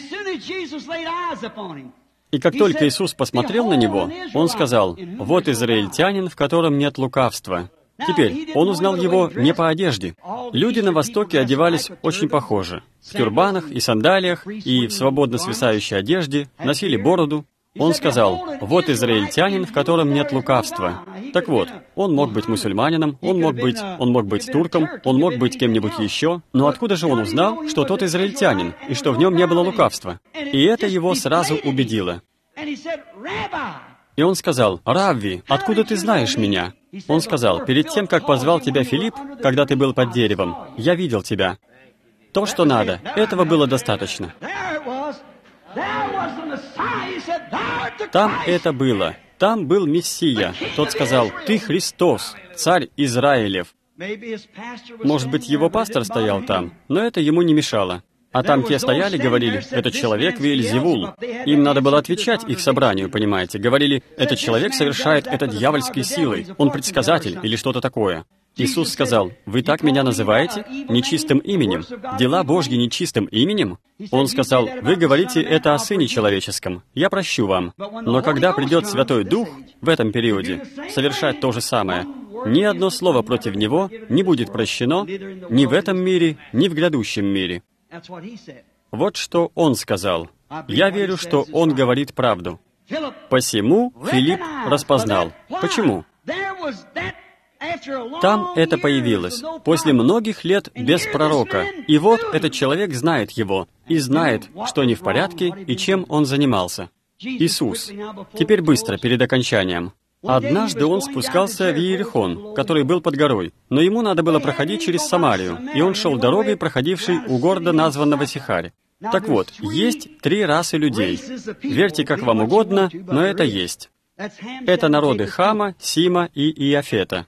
И как только Иисус посмотрел на него, Он сказал, «Вот израильтянин, в котором нет лукавства». Теперь, он узнал его не по одежде. Люди на Востоке одевались очень похоже. В тюрбанах и сандалиях, и в свободно свисающей одежде, носили бороду. Он сказал, «Вот израильтянин, в котором нет лукавства». Так вот, он мог быть мусульманином, он мог быть турком, он мог быть кем-нибудь еще, но откуда же он узнал, что тот израильтянин, и что в нем не было лукавства? И это его сразу убедило. И он сказал, «Равви, откуда ты знаешь меня?» Он сказал, «Перед тем, как позвал тебя Филипп, когда ты был под деревом, я видел тебя». То, что надо, этого было достаточно. Там это было. Там был Мессия. Тот сказал, «Ты Христос, царь Израилев». Может быть, его пастор стоял там, но это ему не мешало. А там те стояли, говорили, «Этот человек Веельзевул». Им надо было отвечать их собранию, понимаете. Говорили, «Этот человек совершает это дьявольской силой, он предсказатель» или что-то такое. Иисус сказал, «Вы так меня называете? Нечистым именем? Дела Божьи нечистым именем?» Он сказал, «Вы говорите это о Сыне Человеческом. Я прощу вам. Но когда придет Святой Дух в этом периоде совершать то же самое, ни одно слово против Него не будет прощено ни в этом мире, ни в грядущем мире». Вот что Он сказал. Я верю, что Он говорит правду. Посему Филипп распознал. Почему? Там это появилось, после многих лет без пророка. И вот этот человек знает его, и знает, что не в порядке, и чем он занимался. Иисус. Теперь быстро, перед окончанием. Однажды он спускался в Иерихон, который был под горой, но ему надо было проходить через Самарию, и он шел дорогой, проходившей у города, названного Сихарь. Так вот, есть 3 расы людей. Верьте, как вам угодно, но это есть. Это народы Хама, Сима и Иафета.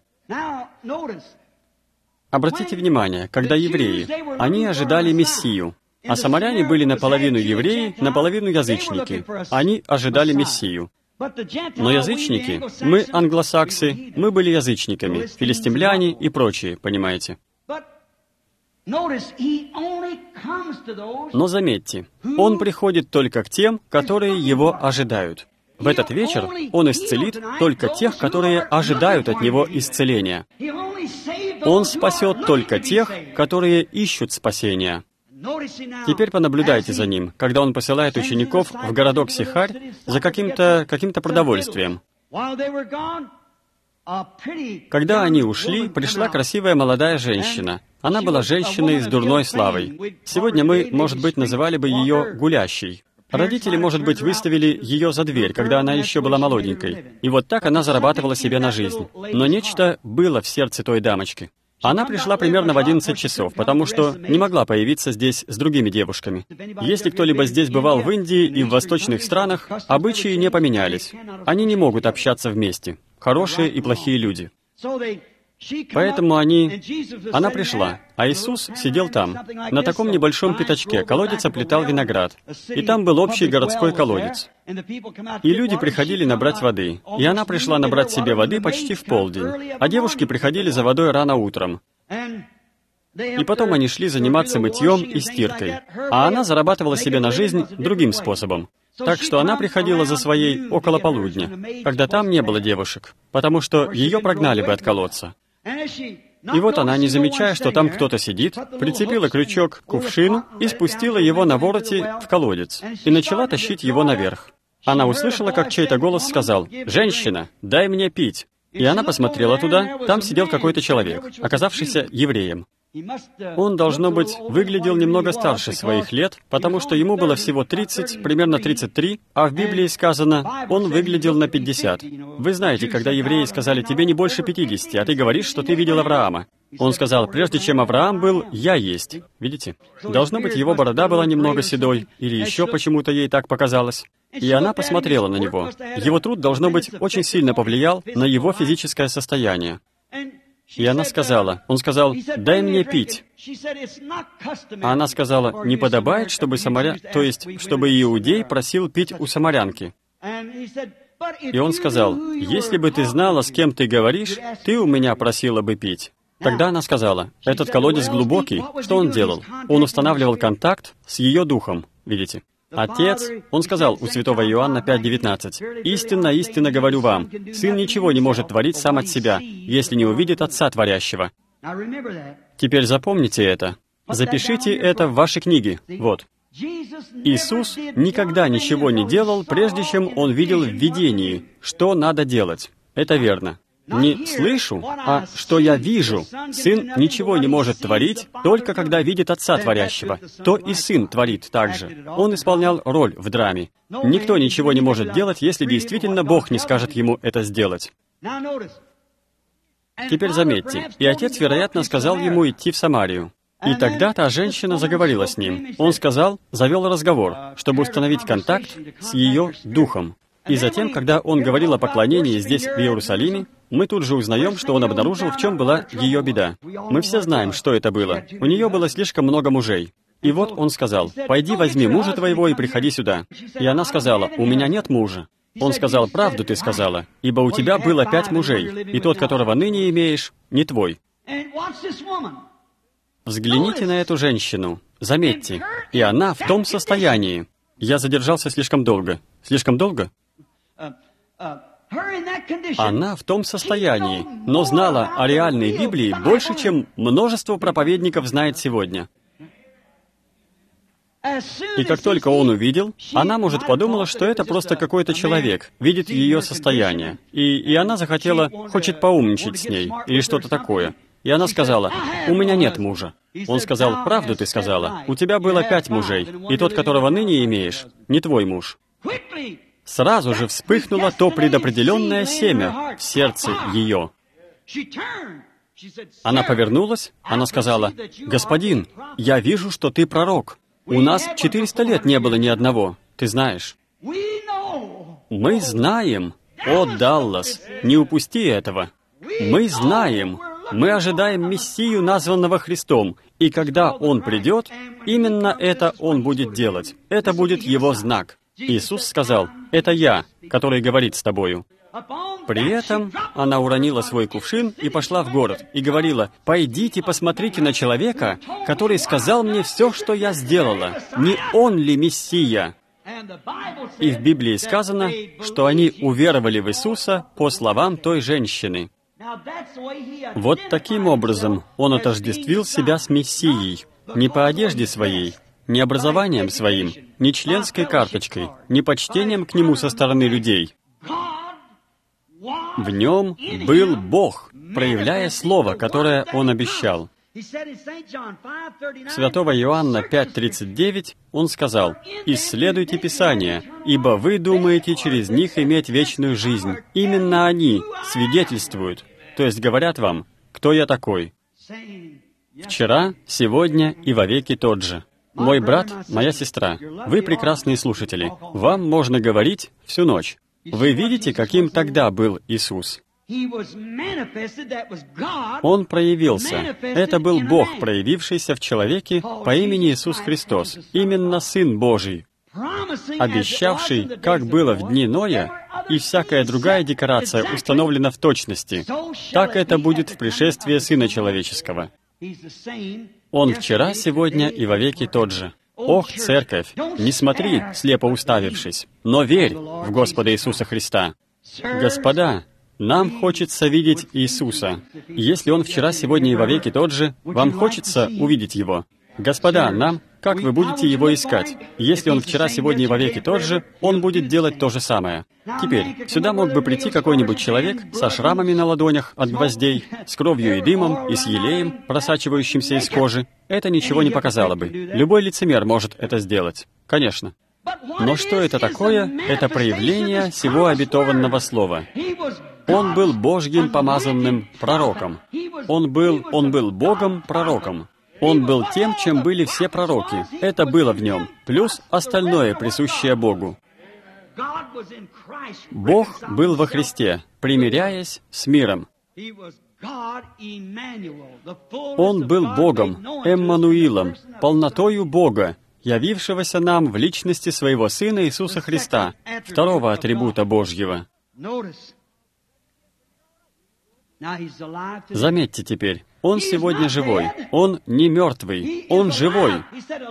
Обратите внимание, когда евреи, они ожидали Мессию, а самаряне были наполовину евреи, наполовину язычники. Они ожидали Мессию. Но язычники, мы, англосаксы, мы были язычниками, филистимляне и прочие, понимаете. Но заметьте, он приходит только к тем, которые его ожидают. В этот вечер он исцелит только тех, которые ожидают от него исцеления. Он спасет только тех, которые ищут спасения. Теперь понаблюдайте за ним, когда он посылает учеников в городок Сихарь за каким-то продовольствием. Когда они ушли, пришла красивая молодая женщина. Она была женщиной с дурной славой. Сегодня мы, может быть, называли бы ее гулящей. Родители, может быть, выставили ее за дверь, когда она еще была молоденькой. И вот так она зарабатывала себе на жизнь. Но нечто было в сердце той дамочки. Она пришла примерно в 11 часов, потому что не могла появиться здесь с другими девушками. Если кто-либо здесь бывал в Индии и в восточных странах, обычаи не поменялись. Они не могут общаться вместе. Хорошие и плохие люди. Поэтому она пришла, а Иисус сидел там, на таком небольшом пятачке, колодец оплетал виноград, и там был общий городской колодец. И люди приходили набрать воды, и она пришла набрать себе воды почти в полдень, а девушки приходили за водой рано утром. И потом они шли заниматься мытьем и стиркой, а она зарабатывала себе на жизнь другим способом. Так что она приходила за своей около полудня, когда там не было девушек, потому что ее прогнали бы от колодца. И вот она, не замечая, что там кто-то сидит, прицепила крючок к кувшину и спустила его на вороте в колодец, и начала тащить его наверх. Она услышала, как чей-то голос сказал, «Женщина, дай мне пить». И она посмотрела туда, там сидел какой-то человек, оказавшийся евреем. Он, должно быть, выглядел немного старше своих лет, потому что ему было всего 30, примерно 33, а в Библии сказано, он выглядел на 50. Вы знаете, когда евреи сказали, тебе не больше 50, а ты говоришь, что ты видел Авраама. Он сказал, прежде чем Авраам был, я есть. Видите? Должно быть, его борода была немного седой, или еще почему-то ей так показалось. И она посмотрела на него. Его труд, должно быть, очень сильно повлиял на его физическое состояние. И она сказала, он сказал, дай мне пить. А она сказала, не подобает, чтобы чтобы иудей просил пить у самарянки. И он сказал, если бы ты знала, с кем ты говоришь, ты у меня просила бы пить. Тогда она сказала, этот колодец глубокий, что он делал? Он устанавливал контакт с ее духом, видите? Отец, он сказал у святого Иоанна 5:19, «Истинно, истинно говорю вам, Сын ничего не может творить сам от себя, если не увидит Отца Творящего». Теперь запомните это. Запишите это в ваши книги. Вот. Иисус никогда ничего не делал, прежде чем Он видел в видении, что надо делать. Это верно. Не «слышу», а «что я вижу». Сын ничего не может творить, только когда видит Отца Творящего. То и Сын творит так же. Он исполнял роль в драме. Никто ничего не может делать, если действительно Бог не скажет ему это сделать. Теперь заметьте, и Отец, вероятно, сказал ему идти в Самарию. И тогда та женщина заговорила с ним. Он сказал, завел разговор, чтобы установить контакт с ее духом. И затем, когда он говорил о поклонении здесь, в Иерусалиме, мы тут же узнаем, что он обнаружил, в чем была ее беда. Мы все знаем, что это было. У нее было слишком много мужей. И вот он сказал, «Пойди, возьми мужа твоего и приходи сюда». И она сказала, «У меня нет мужа». Он сказал, «Правду ты сказала, ибо у тебя было 5 мужей, и тот, которого ныне имеешь, не твой». Взгляните на эту женщину. Заметьте, и она в том состоянии. Я задержался слишком долго. Слишком долго? Она в том состоянии, но знала о реальной Библии больше, чем множество проповедников знает сегодня. И как только он увидел, она, может, подумала, что это просто какой-то человек, видит ее состояние. И она захотела, хочет поумничать с ней, или что-то такое. И она сказала, «У меня нет мужа». Он сказал, «Правду ты сказала, у тебя было 5 мужей, и тот, которого ныне имеешь, не твой муж». Сразу же вспыхнуло то предопределенное семя в сердце ее. Она повернулась, она сказала, «Господин, я вижу, что ты пророк. У нас 400 лет не было ни одного, ты знаешь». Мы знаем, о, Даллас, не упусти этого. Мы знаем, мы ожидаем Мессию, названного Христом, и когда Он придет, именно это Он будет делать. Это будет Его знак. Иисус сказал, «Это я, который говорит с тобою». При этом она уронила свой кувшин и пошла в город, и говорила, «Пойдите, посмотрите на человека, который сказал мне все, что я сделала. Не он ли Мессия?» И в Библии сказано, что они уверовали в Иисуса по словам той женщины. Вот таким образом он отождествил себя с Мессией, не по одежде своей, не образованием своим, не членской карточкой, не почтением к нему со стороны людей. В нем был Бог, проявляя Слово, которое Он обещал. Святого Иоанна 5:39 он сказал, «Исследуйте Писания, ибо вы думаете через них иметь вечную жизнь. Именно они свидетельствуют, то есть говорят вам, кто я такой. Вчера, сегодня и вовеки тот же». Мой брат, моя сестра, вы прекрасные слушатели. Вам можно говорить всю ночь. Вы видите, каким тогда был Иисус? Он проявился. Это был Бог, проявившийся в человеке по имени Иисус Христос, именно Сын Божий, обещавший, как было в дни Ноя, и всякая другая декорация установлена в точности. Так это будет в пришествии Сына Человеческого. Он вчера, сегодня и вовеки тот же. Ох, церковь, не смотри, слепо уставившись, но верь в Господа Иисуса Христа. Господа, нам хочется видеть Иисуса. Если Он вчера, сегодня и вовеки тот же, вам хочется увидеть Его. Господа, нам, как вы будете его искать? Если он вчера, сегодня и вовеки тот же, он будет делать то же самое. Теперь, сюда мог бы прийти какой-нибудь человек со шрамами на ладонях от гвоздей, с кровью и дымом, и с елеем, просачивающимся из кожи. Это ничего не показало бы. Любой лицемер может это сделать. Конечно. Но что это такое? Это проявление всего обетованного слова. Он был Божьим помазанным пророком. Он был Богом-пророком. Он был тем, чем были все пророки. Это было в нем, плюс остальное, присущее Богу. Бог был во Христе, примиряясь с миром. Он был Богом, Эммануилом, полнотою Бога, явившегося нам в личности Своего Сына Иисуса Христа, второго атрибута Божьего. Заметьте теперь, Он сегодня живой. Он не мертвый, Он живой.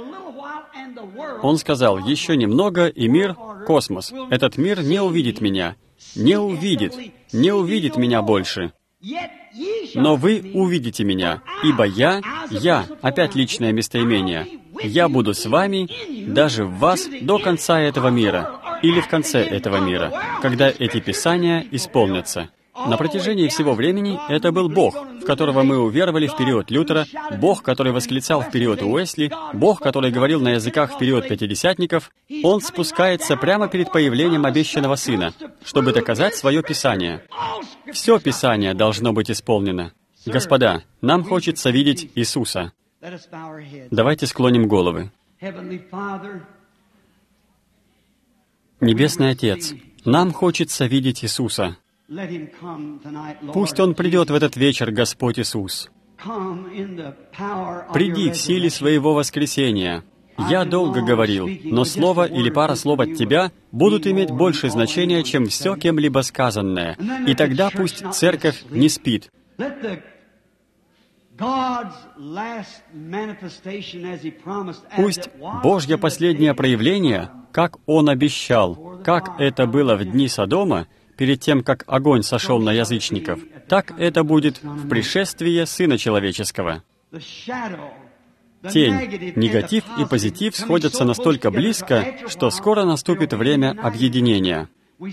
Он сказал, еще немного, и мир, космос, этот мир не увидит меня, не увидит меня больше. Но вы увидите меня, ибо я, опять личное местоимение, я буду с вами, даже в вас, до конца этого мира, или в конце этого мира, когда эти писания исполнятся. На протяжении всего времени это был Бог, в которого мы уверовали в период Лютера, Бог, который восклицал в период Уэсли, Бог, который говорил на языках в период пятидесятников. Он спускается прямо перед появлением обещанного Сына, чтобы доказать свое Писание. Все Писание должно быть исполнено. Господа, нам хочется видеть Иисуса. Давайте склоним головы. Небесный Отец, нам хочется видеть Иисуса. Пусть Он придет в этот вечер, Господь Иисус. Приди в силе Своего воскресения. Я долго говорил, но слово или пара слов от Тебя будут иметь большее значение, чем все кем-либо сказанное. И тогда пусть Церковь не спит. Пусть Божье последнее проявление, как Он обещал, как это было в дни Содома, перед тем, как огонь сошел на язычников, так это будет в пришествии Сына Человеческого. Тень, негатив и позитив сходятся настолько близко, что скоро наступит время объединения.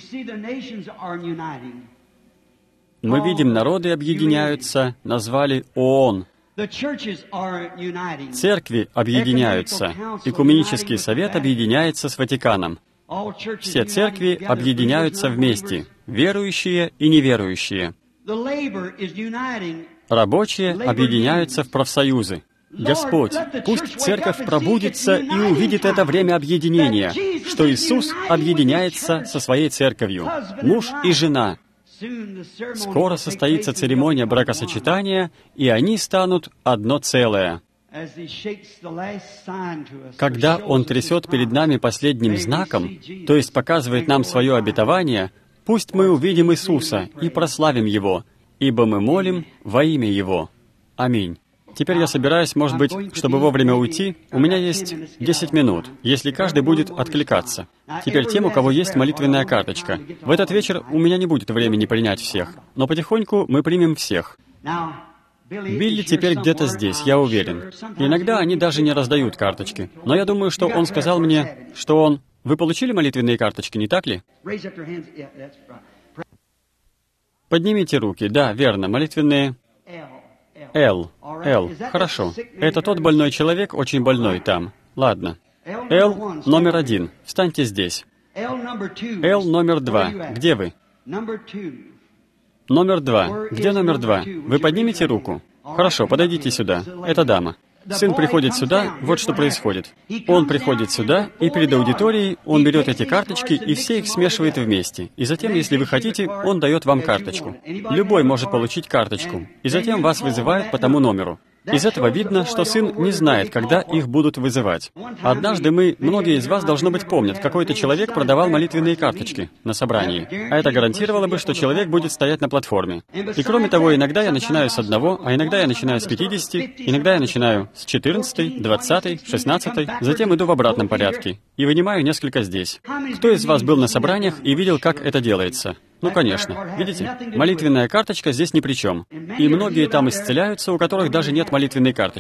Мы видим, народы объединяются, назвали ООН. Церкви объединяются. Экуменический совет объединяется с Ватиканом. Все церкви объединяются вместе, верующие и неверующие. Рабочие объединяются в профсоюзы. Господь, пусть церковь пробудится и увидит это время объединения, что Иисус объединяется со своей церковью, муж и жена. Скоро состоится церемония бракосочетания, и они станут одно целое. Когда Он трясет перед нами последним знаком, то есть показывает нам свое обетование, пусть мы увидим Иисуса и прославим Его, ибо мы молим во имя Его. Аминь. Теперь я собираюсь, может быть, чтобы вовремя уйти, у меня есть 10 минут, если каждый будет откликаться. Теперь тем, у кого есть молитвенная карточка. В этот вечер у меня не будет времени принять всех, но потихоньку мы примем всех. Билли теперь где-то здесь, я уверен. Иногда они даже не раздают карточки. Но я думаю, что он сказал мне, что он... Вы получили молитвенные карточки, не так ли? Поднимите руки. Да, верно, молитвенные... Л. Хорошо. Это тот больной человек, очень больной там. Ладно. Л номер 1. Встаньте здесь. Л номер 2. Где вы? Номер 2. Где номер 2? Вы поднимете руку? Хорошо, подойдите сюда. Это дама. Сын приходит сюда, вот что происходит. Он приходит сюда, и перед аудиторией он берет эти карточки и все их смешивает вместе. И затем, если вы хотите, он дает вам карточку. Любой может получить карточку. И затем вас вызывают по тому номеру. Из этого видно, что сын не знает, когда их будут вызывать. Однажды многие из вас, должно быть, помнят, какой-то человек продавал молитвенные карточки на собрании. А это гарантировало бы, что человек будет стоять на платформе. И кроме того, иногда я начинаю с одного, а иногда я начинаю с 50, иногда я начинаю с 14, 20, 16, затем иду в обратном порядке и вынимаю несколько здесь. Кто из вас был на собраниях и видел, как это делается? Ну, конечно. Видите? Молитвенная карточка здесь ни при чем. И многие там исцеляются, у которых даже нет молитвенной карточки.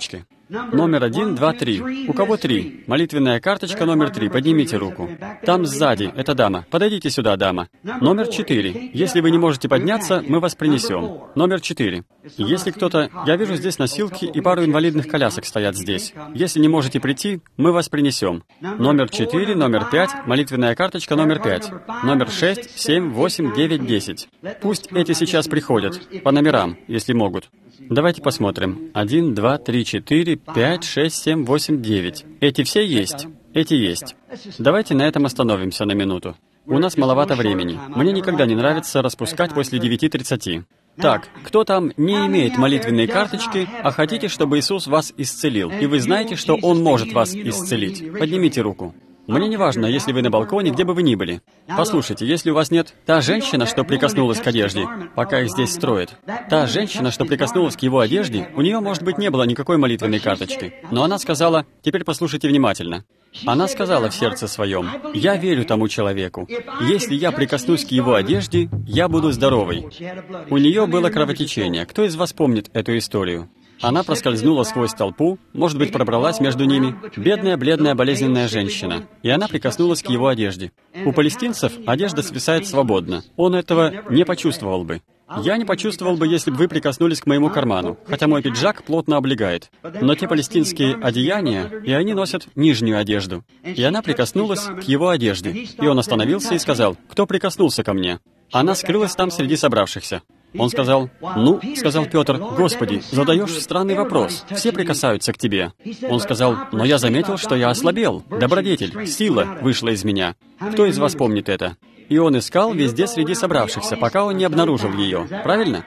Номер 1, 2, 3. У кого 3? Молитвенная карточка номер 3. Поднимите руку. Там сзади. Это дама. Подойдите сюда, дама. Номер 4. Если вы не можете подняться, мы вас принесем. Номер 4. Если кто-то... Я вижу здесь носилки и пару инвалидных колясок стоят здесь. Если не можете прийти, мы вас принесем. Номер 4, номер 5, молитвенная карточка номер 5. Номер 6, 7, 8, 9, 10. Пусть эти сейчас приходят. По номерам, если могут. Давайте посмотрим. 1, 2, 3, 4, 5, 6, 7, 8, 9. Эти все есть? Эти есть. Давайте на этом остановимся на минуту. У нас маловато времени. Мне никогда не нравится распускать после 9:30. Так, кто там не имеет молитвенной карточки, а хотите, чтобы Иисус вас исцелил, и вы знаете, что Он может вас исцелить? Поднимите руку. Мне не важно, если вы на балконе, где бы вы ни были. Послушайте, если у вас нет... Та женщина, что прикоснулась к одежде, пока их здесь строят, та женщина, что прикоснулась к его одежде, у нее, может быть, не было никакой молитвенной карточки. Но она сказала, теперь послушайте внимательно. Она сказала в сердце своем, «Я верю тому человеку. Если я прикоснусь к его одежде, я буду здоровой». У нее было кровотечение. Кто из вас помнит эту историю? Она проскользнула сквозь толпу, может быть, пробралась между ними. Бедная, бледная, болезненная женщина. И она прикоснулась к его одежде. У палестинцев одежда свисает свободно. Он этого не почувствовал бы. Я не почувствовал бы, если бы вы прикоснулись к моему карману, хотя мой пиджак плотно облегает. Но те палестинские одеяния, и они носят нижнюю одежду. И она прикоснулась к его одежде. И он остановился и сказал, «Кто прикоснулся ко мне?» Она скрылась там среди собравшихся. Он сказал, «Ну, — сказал Петр, — Господи, задаешь странный вопрос. Все прикасаются к тебе». Он сказал, «Но я заметил, что я ослабел. Добродетель, сила вышла из меня». Кто из вас помнит это? И он искал везде среди собравшихся, пока он не обнаружил ее. Правильно?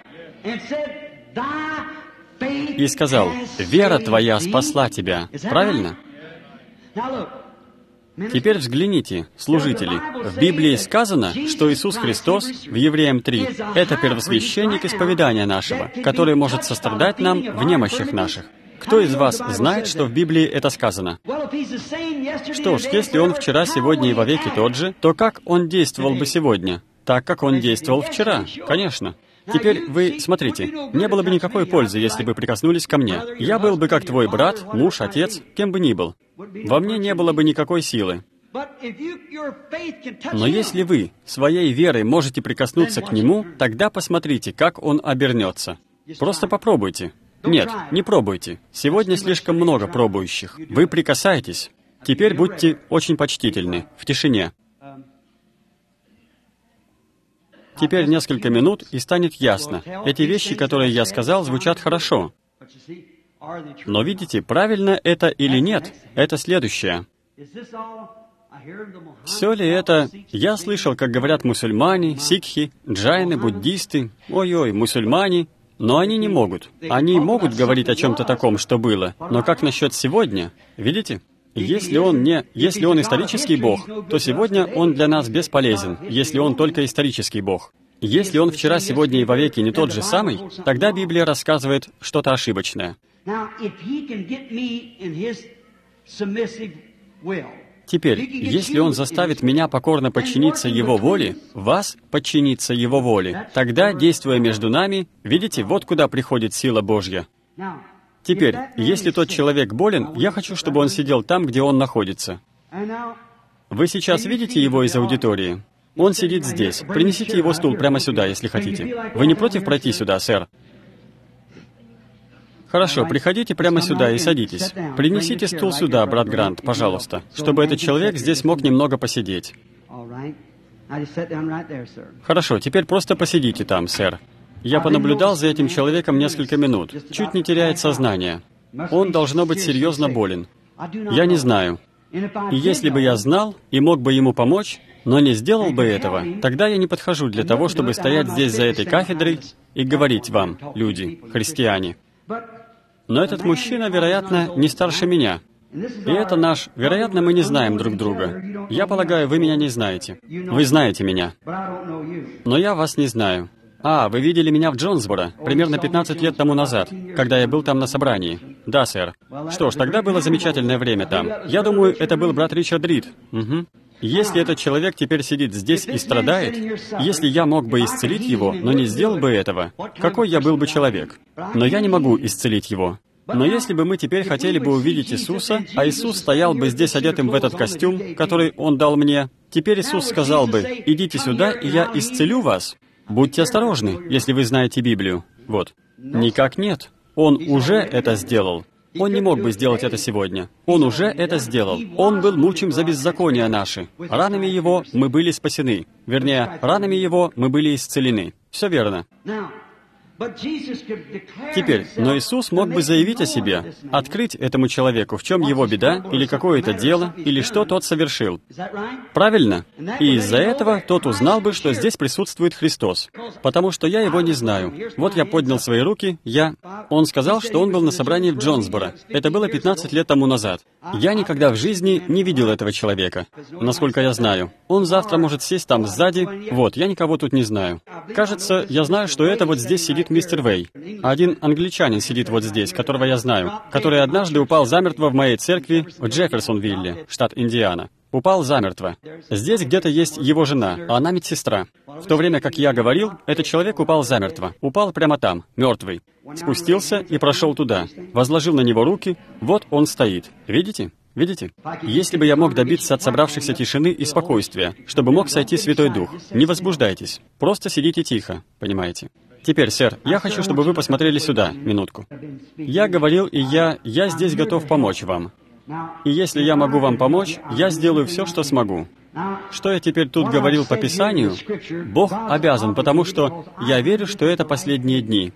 И сказал, «Вера твоя спасла тебя». Правильно? Теперь взгляните, служители. В Библии сказано, что Иисус Христос в Евреям 3 — это первосвященник исповедания нашего, который может сострадать нам в немощах наших. Кто из вас знает, что в Библии это сказано? Что ж, если Он вчера, сегодня и вовеки тот же, то как Он действовал бы сегодня? Так, как Он действовал вчера, конечно. Теперь вы смотрите, не было бы никакой пользы, если бы прикоснулись ко мне. Я был бы как твой брат, муж, отец, кем бы ни был. Во мне не было бы никакой силы. Но если вы своей верой можете прикоснуться к Нему, тогда посмотрите, как Он обернется. Просто попробуйте. Нет, не пробуйте. Сегодня слишком много пробующих. Вы прикасаетесь. Теперь будьте очень почтительны, в тишине. Теперь несколько минут, и станет ясно. Эти вещи, которые я сказал, звучат хорошо. Но видите, правильно это или нет, это следующее. Все ли это... Я слышал, как говорят мусульмане, сикхи, джайны, буддисты, ой-ой, мусульмане, но они не могут. Они могут говорить о чем-то таком, что было, но как насчет сегодня? Видите? Если он исторический Бог, то сегодня Он для нас бесполезен, если Он только исторический Бог. Если Он вчера, сегодня и вовеки не тот же самый, тогда Библия рассказывает что-то ошибочное. Теперь, если Он заставит меня покорно подчиниться Его воле, вас подчиниться Его воле, тогда, действуя между нами, видите, вот куда приходит сила Божья. Теперь, если тот человек болен, я хочу, чтобы он сидел там, где он находится. Вы сейчас видите его из аудитории? Он сидит здесь. Принесите его стул прямо сюда, если хотите. Вы не против пройти сюда, сэр? Хорошо, приходите прямо сюда и садитесь. Принесите стул сюда, брат Грант, пожалуйста, чтобы этот человек здесь мог немного посидеть. Хорошо, теперь просто посидите там, сэр. Я понаблюдал за этим человеком несколько минут, чуть не теряет сознание. Он, должно быть, серьезно болен. Я не знаю. И если бы я знал и мог бы ему помочь, но не сделал бы этого, тогда я не подхожу для того, чтобы стоять здесь за этой кафедрой и говорить вам, люди, христиане. Но этот мужчина, вероятно, не старше меня. И это наш... Вероятно, мы не знаем друг друга. Я полагаю, вы меня не знаете. Вы знаете меня. Но я вас не знаю. А, вы видели меня в Джонсборо, примерно 15 лет тому назад, когда я был там на собрании. Да, сэр. Что ж, тогда было замечательное время там. Я думаю, это был брат Ричард Рид. Угу. Если этот человек теперь сидит здесь и страдает, если я мог бы исцелить его, но не сделал бы этого, какой я был бы человек? Но я не могу исцелить его. Но если бы мы теперь хотели бы увидеть Иисуса, а Иисус стоял бы здесь одетым в этот костюм, который Он дал мне, теперь Иисус сказал бы: «Идите сюда, и я исцелю вас». Будьте осторожны, если вы знаете Библию. Вот. Никак нет. Он уже это сделал. Он не мог бы сделать это сегодня. Он уже это сделал. Он был мучим за беззакония наши. Ранами Его мы были спасены. Вернее, ранами Его мы были исцелены. Все верно. Теперь, но Иисус мог бы заявить о себе, открыть этому человеку, в чем его беда, или какое-то дело, или что тот совершил. Правильно? И из-за этого тот узнал бы, что здесь присутствует Христос. Потому что я его не знаю. Вот я поднял свои руки, Он сказал, что он был на собрании в Джонсборо. Это было 15 лет тому назад. Я никогда в жизни не видел этого человека, насколько я знаю. Он завтра может сесть там сзади. Вот, я никого тут не знаю. Кажется, я знаю, что это вот здесь сидит мистер Вэй. Один англичанин сидит вот здесь, которого я знаю, который однажды упал замертво в моей церкви в Джефферсонвилле, штат Индиана. Упал замертво. Здесь где-то есть его жена, а она медсестра. В то время, как я говорил, этот человек упал замертво. Упал прямо там, мертвый. Спустился и прошел туда. Возложил на него руки. Вот он стоит. Видите? Видите? Если бы я мог добиться от собравшихся тишины и спокойствия, чтобы мог сойти Святой Дух, не возбуждайтесь. Просто сидите тихо, понимаете? Теперь, сэр, я хочу, чтобы вы посмотрели сюда, минутку. Я говорил, и я здесь готов помочь вам. И если я могу вам помочь, я сделаю все, что смогу. Что я теперь тут говорил по Писанию? Бог обязан, потому что я верю, что это последние дни.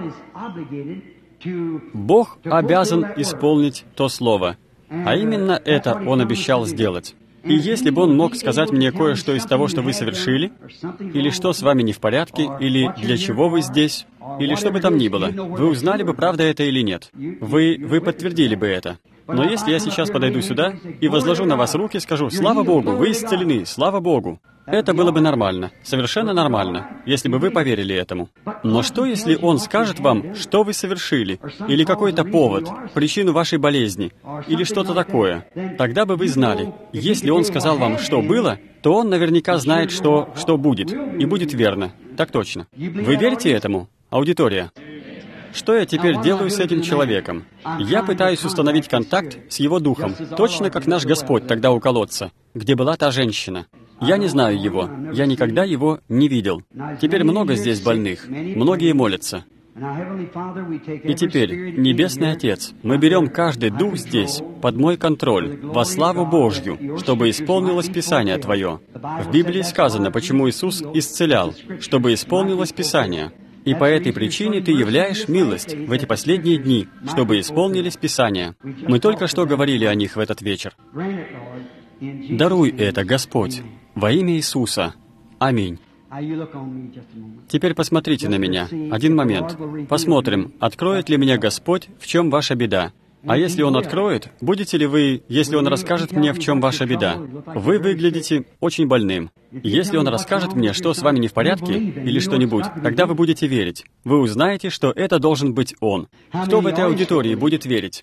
Бог обязан исполнить то слово. А именно это Он обещал сделать. И если бы Он мог сказать мне кое-что из того, что вы совершили, или что с вами не в порядке, или для чего вы здесь, или что бы там ни было, вы узнали бы, правда это или нет. Вы подтвердили бы это. Но если я сейчас подойду сюда и возложу на вас руки, скажу: «Слава Богу, вы исцелены, слава Богу», это было бы нормально, совершенно нормально, если бы вы поверили этому. Но что, если Он скажет вам, что вы совершили, или какой-то повод, причину вашей болезни, или что-то такое? Тогда бы вы знали. Если Он сказал вам, что было, то Он наверняка знает, что будет, и будет верно. Так точно. Вы верите этому, аудитория? Что я теперь делаю с этим человеком? Я пытаюсь установить контакт с его духом, точно как наш Господь тогда у колодца, где была та женщина. Я не знаю его, я никогда его не видел. Теперь много здесь больных, многие молятся. И теперь, Небесный Отец, мы берем каждый дух здесь под мой контроль, во славу Божью, чтобы исполнилось Писание Твое. В Библии сказано, почему Иисус исцелял, чтобы исполнилось Писание. И по этой причине Ты являешь милость в эти последние дни, чтобы исполнились Писания. Мы только что говорили о них в этот вечер. Даруй это, Господь, во имя Иисуса. Аминь. Теперь посмотрите на меня. Один момент. Посмотрим, откроет ли мне Господь, в чем ваша беда. А если Он откроет, будете ли вы, если Он расскажет мне, в чем ваша беда? Вы выглядите очень больным. Если Он расскажет мне, что с вами не в порядке, или что-нибудь, тогда вы будете верить. Вы узнаете, что это должен быть Он. Кто в этой аудитории будет верить?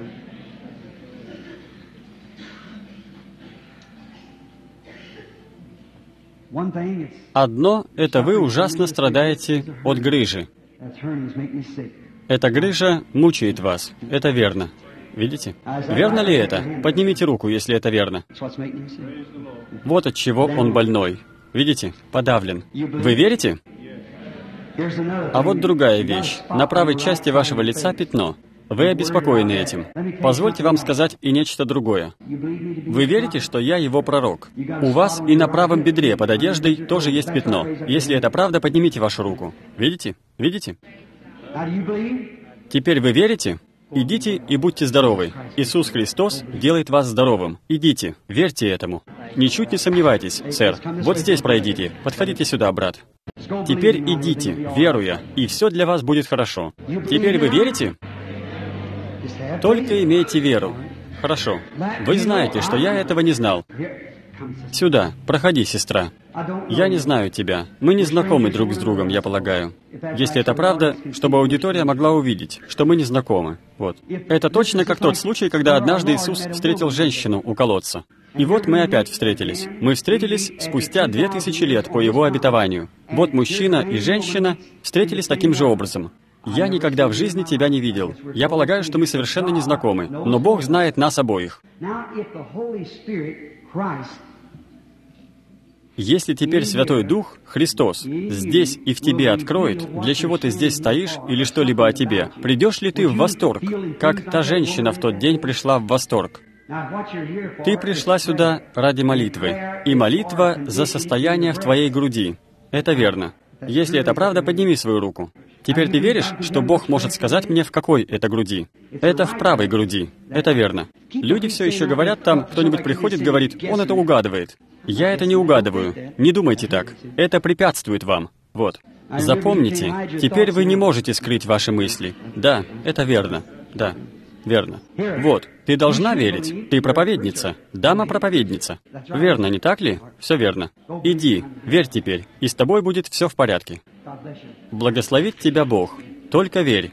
Одно — это вы ужасно страдаете от грыжи. Эта грыжа мучает вас. Это верно. Видите? Верно ли это? Поднимите руку, если это верно. Вот от чего он больной. Видите? Подавлен. Вы верите? А вот другая вещь. На правой части вашего лица пятно. Вы обеспокоены этим. Позвольте вам сказать и нечто другое. Вы верите, что я его пророк? У вас и на правом бедре под одеждой тоже есть пятно. Если это правда, поднимите вашу руку. Видите? Видите? Теперь вы верите? Идите и будьте здоровы. Иисус Христос делает вас здоровым. Идите, верьте этому. Ничуть не сомневайтесь, сэр. Вот здесь пройдите. Подходите сюда, брат. Теперь идите, веруя, и все для вас будет хорошо. Теперь вы верите? Только имейте веру. Хорошо. Вы знаете, что я этого не знал. Сюда, проходи, сестра. Я не знаю тебя. Мы не знакомы друг с другом, я полагаю. Если это правда, чтобы аудитория могла увидеть, что мы не знакомы. Вот. Это точно как тот случай, когда однажды Иисус встретил женщину у колодца. И вот мы опять встретились. Мы встретились спустя 2000 лет по Его обетованию. Вот мужчина и женщина встретились таким же образом. Я никогда в жизни тебя не видел. Я полагаю, что мы совершенно не знакомы, но Бог знает нас обоих. Если теперь Святой Дух, Христос, здесь и в тебе откроет, для чего ты здесь стоишь или что-либо о тебе, придешь ли ты в восторг, как та женщина в тот день пришла в восторг? Ты пришла сюда ради молитвы, и молитва за состояние в твоей груди. Это верно. Если это правда, подними свою руку. Теперь ты веришь, что Бог может сказать мне, в какой это груди? Это в правой груди. Это верно. Люди все еще говорят там, кто-нибудь приходит, говорит, он это угадывает. Я это не угадываю. Не думайте так. Это препятствует вам. Вот. Запомните, теперь вы не можете скрыть ваши мысли. Да, это верно. Да, верно. Вот, ты должна верить. Ты проповедница. Дама-проповедница. Верно, не так ли? Все верно. Иди, верь теперь, и с тобой будет все в порядке. Благословит тебя Бог. Только верь.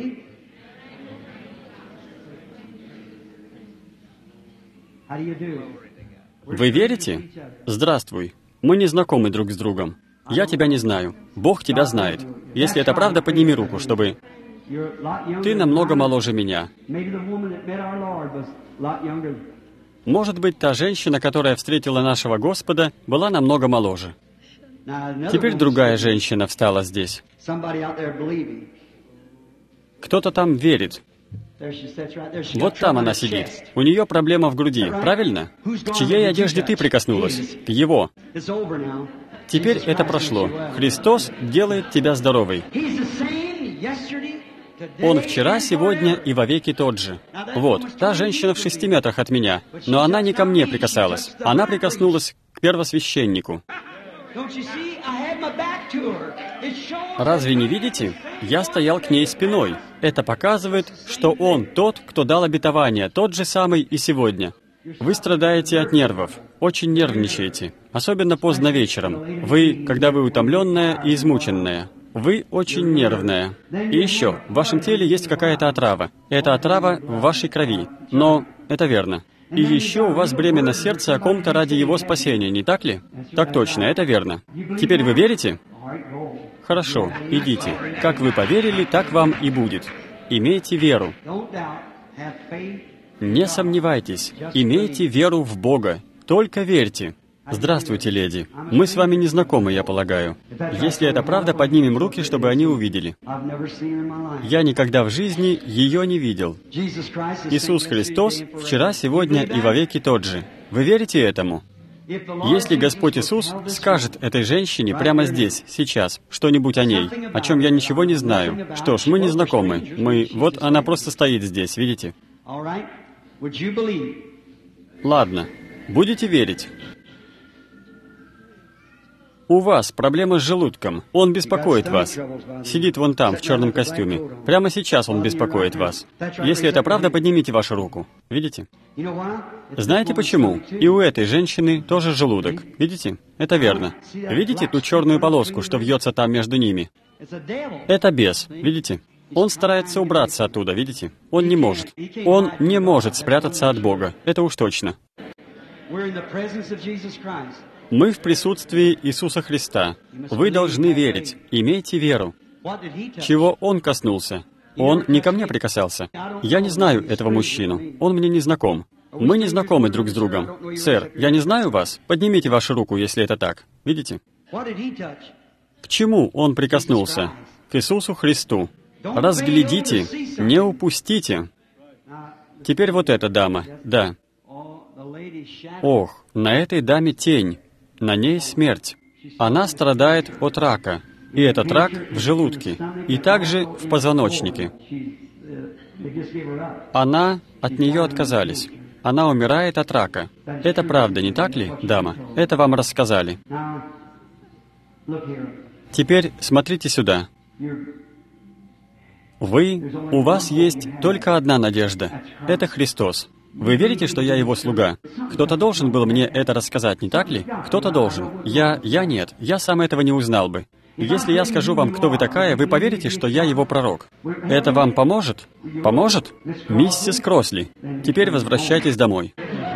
Вы верите? Здравствуй. Мы не знакомы друг с другом. Я тебя не знаю. Бог тебя знает. Если это правда, подними руку, чтобы... Ты намного моложе меня. Может быть, та женщина, которая встретила нашего Господа, была намного моложе. Теперь другая женщина встала здесь. Кто-то там верит. Вот там она сидит. У нее проблема в груди, правильно? К чьей одежде ты прикоснулась? К его. Теперь это прошло. Христос делает тебя здоровой. Он вчера, сегодня и вовеки тот же. Вот, та женщина в 6 метрах от меня, но она не ко мне прикасалась. Она прикоснулась к первосвященнику. Разве не видите? Я стоял к ней спиной. Это показывает, что он тот, кто дал обетование, тот же самый и сегодня. Вы страдаете от нервов, очень нервничаете, особенно поздно вечером. Когда вы утомленная и измученная. Вы очень нервная. И еще, в вашем теле есть какая-то отрава. Эта отрава в вашей крови. Но это верно. И еще у вас бремя на сердце о ком-то ради его спасения, не так ли? Так точно, это верно. Теперь вы верите? Хорошо, идите. Как вы поверили, так вам и будет. Имейте веру. Не сомневайтесь. Имейте веру в Бога. Только верьте. Здравствуйте, леди. Мы с вами не знакомы, я полагаю. Если это правда, поднимем руки, чтобы они увидели. Я никогда в жизни ее не видел. Иисус Христос вчера, сегодня и вовеки тот же. Вы верите этому? Если Господь Иисус скажет этой женщине прямо здесь, сейчас, что-нибудь о ней, о чем я ничего не знаю, что ж, мы не знакомы. Вот она просто стоит здесь, видите? Ладно, будете верить? У вас проблема с желудком. Он беспокоит вас. Сидит вон там, в черном костюме. Прямо сейчас он беспокоит вас. Если это правда, поднимите вашу руку. Видите? Знаете почему? И у этой женщины тоже желудок. Видите? Это верно. Видите ту черную полоску, что вьется там между ними? Это бес. Видите? Он старается убраться оттуда, видите? Он не может. Он не может спрятаться от Бога. Это уж точно. Мы в присутствии Иисуса Христа. Вы должны верить. Имейте веру. Чего Он коснулся? Он не ко мне прикасался. Я не знаю этого мужчину. Он мне не знаком. Мы не знакомы друг с другом. Сэр, я не знаю вас. Поднимите вашу руку, если это так. Видите? К чему Он прикоснулся? К Иисусу Христу. Разглядите, не упустите. Теперь вот эта дама. Да. Ох, на этой даме тень. На ней смерть. Она страдает от рака. И этот рак в желудке. И также в позвоночнике. От нее отказались. Она умирает от рака. Это правда, не так ли, дама? Это вам рассказали. Теперь смотрите сюда. У вас есть только одна надежда. Это Христос. Вы верите, что я Его слуга? Кто-то должен был мне это рассказать, не так ли? Кто-то должен. Я нет. Я сам этого не узнал бы. Если я скажу вам, кто вы такая, вы поверите, что я Его пророк. Это вам поможет? Поможет? Миссис Кросли, теперь возвращайтесь домой.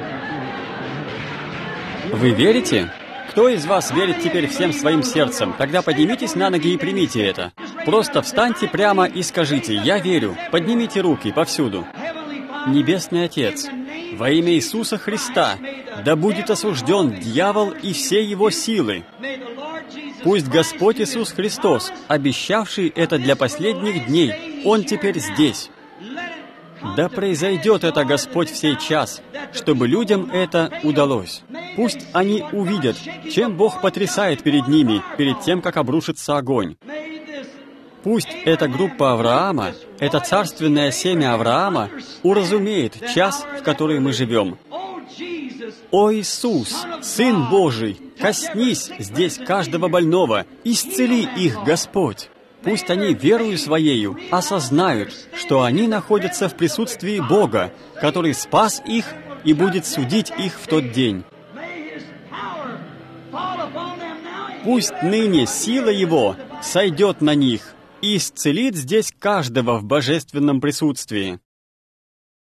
Вы верите? Кто из вас верит теперь всем своим сердцем? Тогда поднимитесь на ноги и примите это. Просто встаньте прямо и скажите: «Я верю». Поднимите руки повсюду. Небесный Отец, во имя Иисуса Христа, да будет осужден дьявол и все его силы. Пусть Господь Иисус Христос, обещавший это для последних дней, Он теперь здесь. Да произойдет это, Господь, в сей час, чтобы людям это удалось. Пусть они увидят, чем Бог потрясает перед ними, перед тем, как обрушится огонь. Пусть эта группа Авраама, это царственное семя Авраама, уразумеет час, в который мы живем. О Иисус, Сын Божий, коснись здесь каждого больного, исцели их, Господь. Пусть они, верою своею, осознают, что они находятся в присутствии Бога, который спас их и будет судить их в тот день. Пусть ныне сила Его сойдет на них и исцелит здесь каждого в божественном присутствии.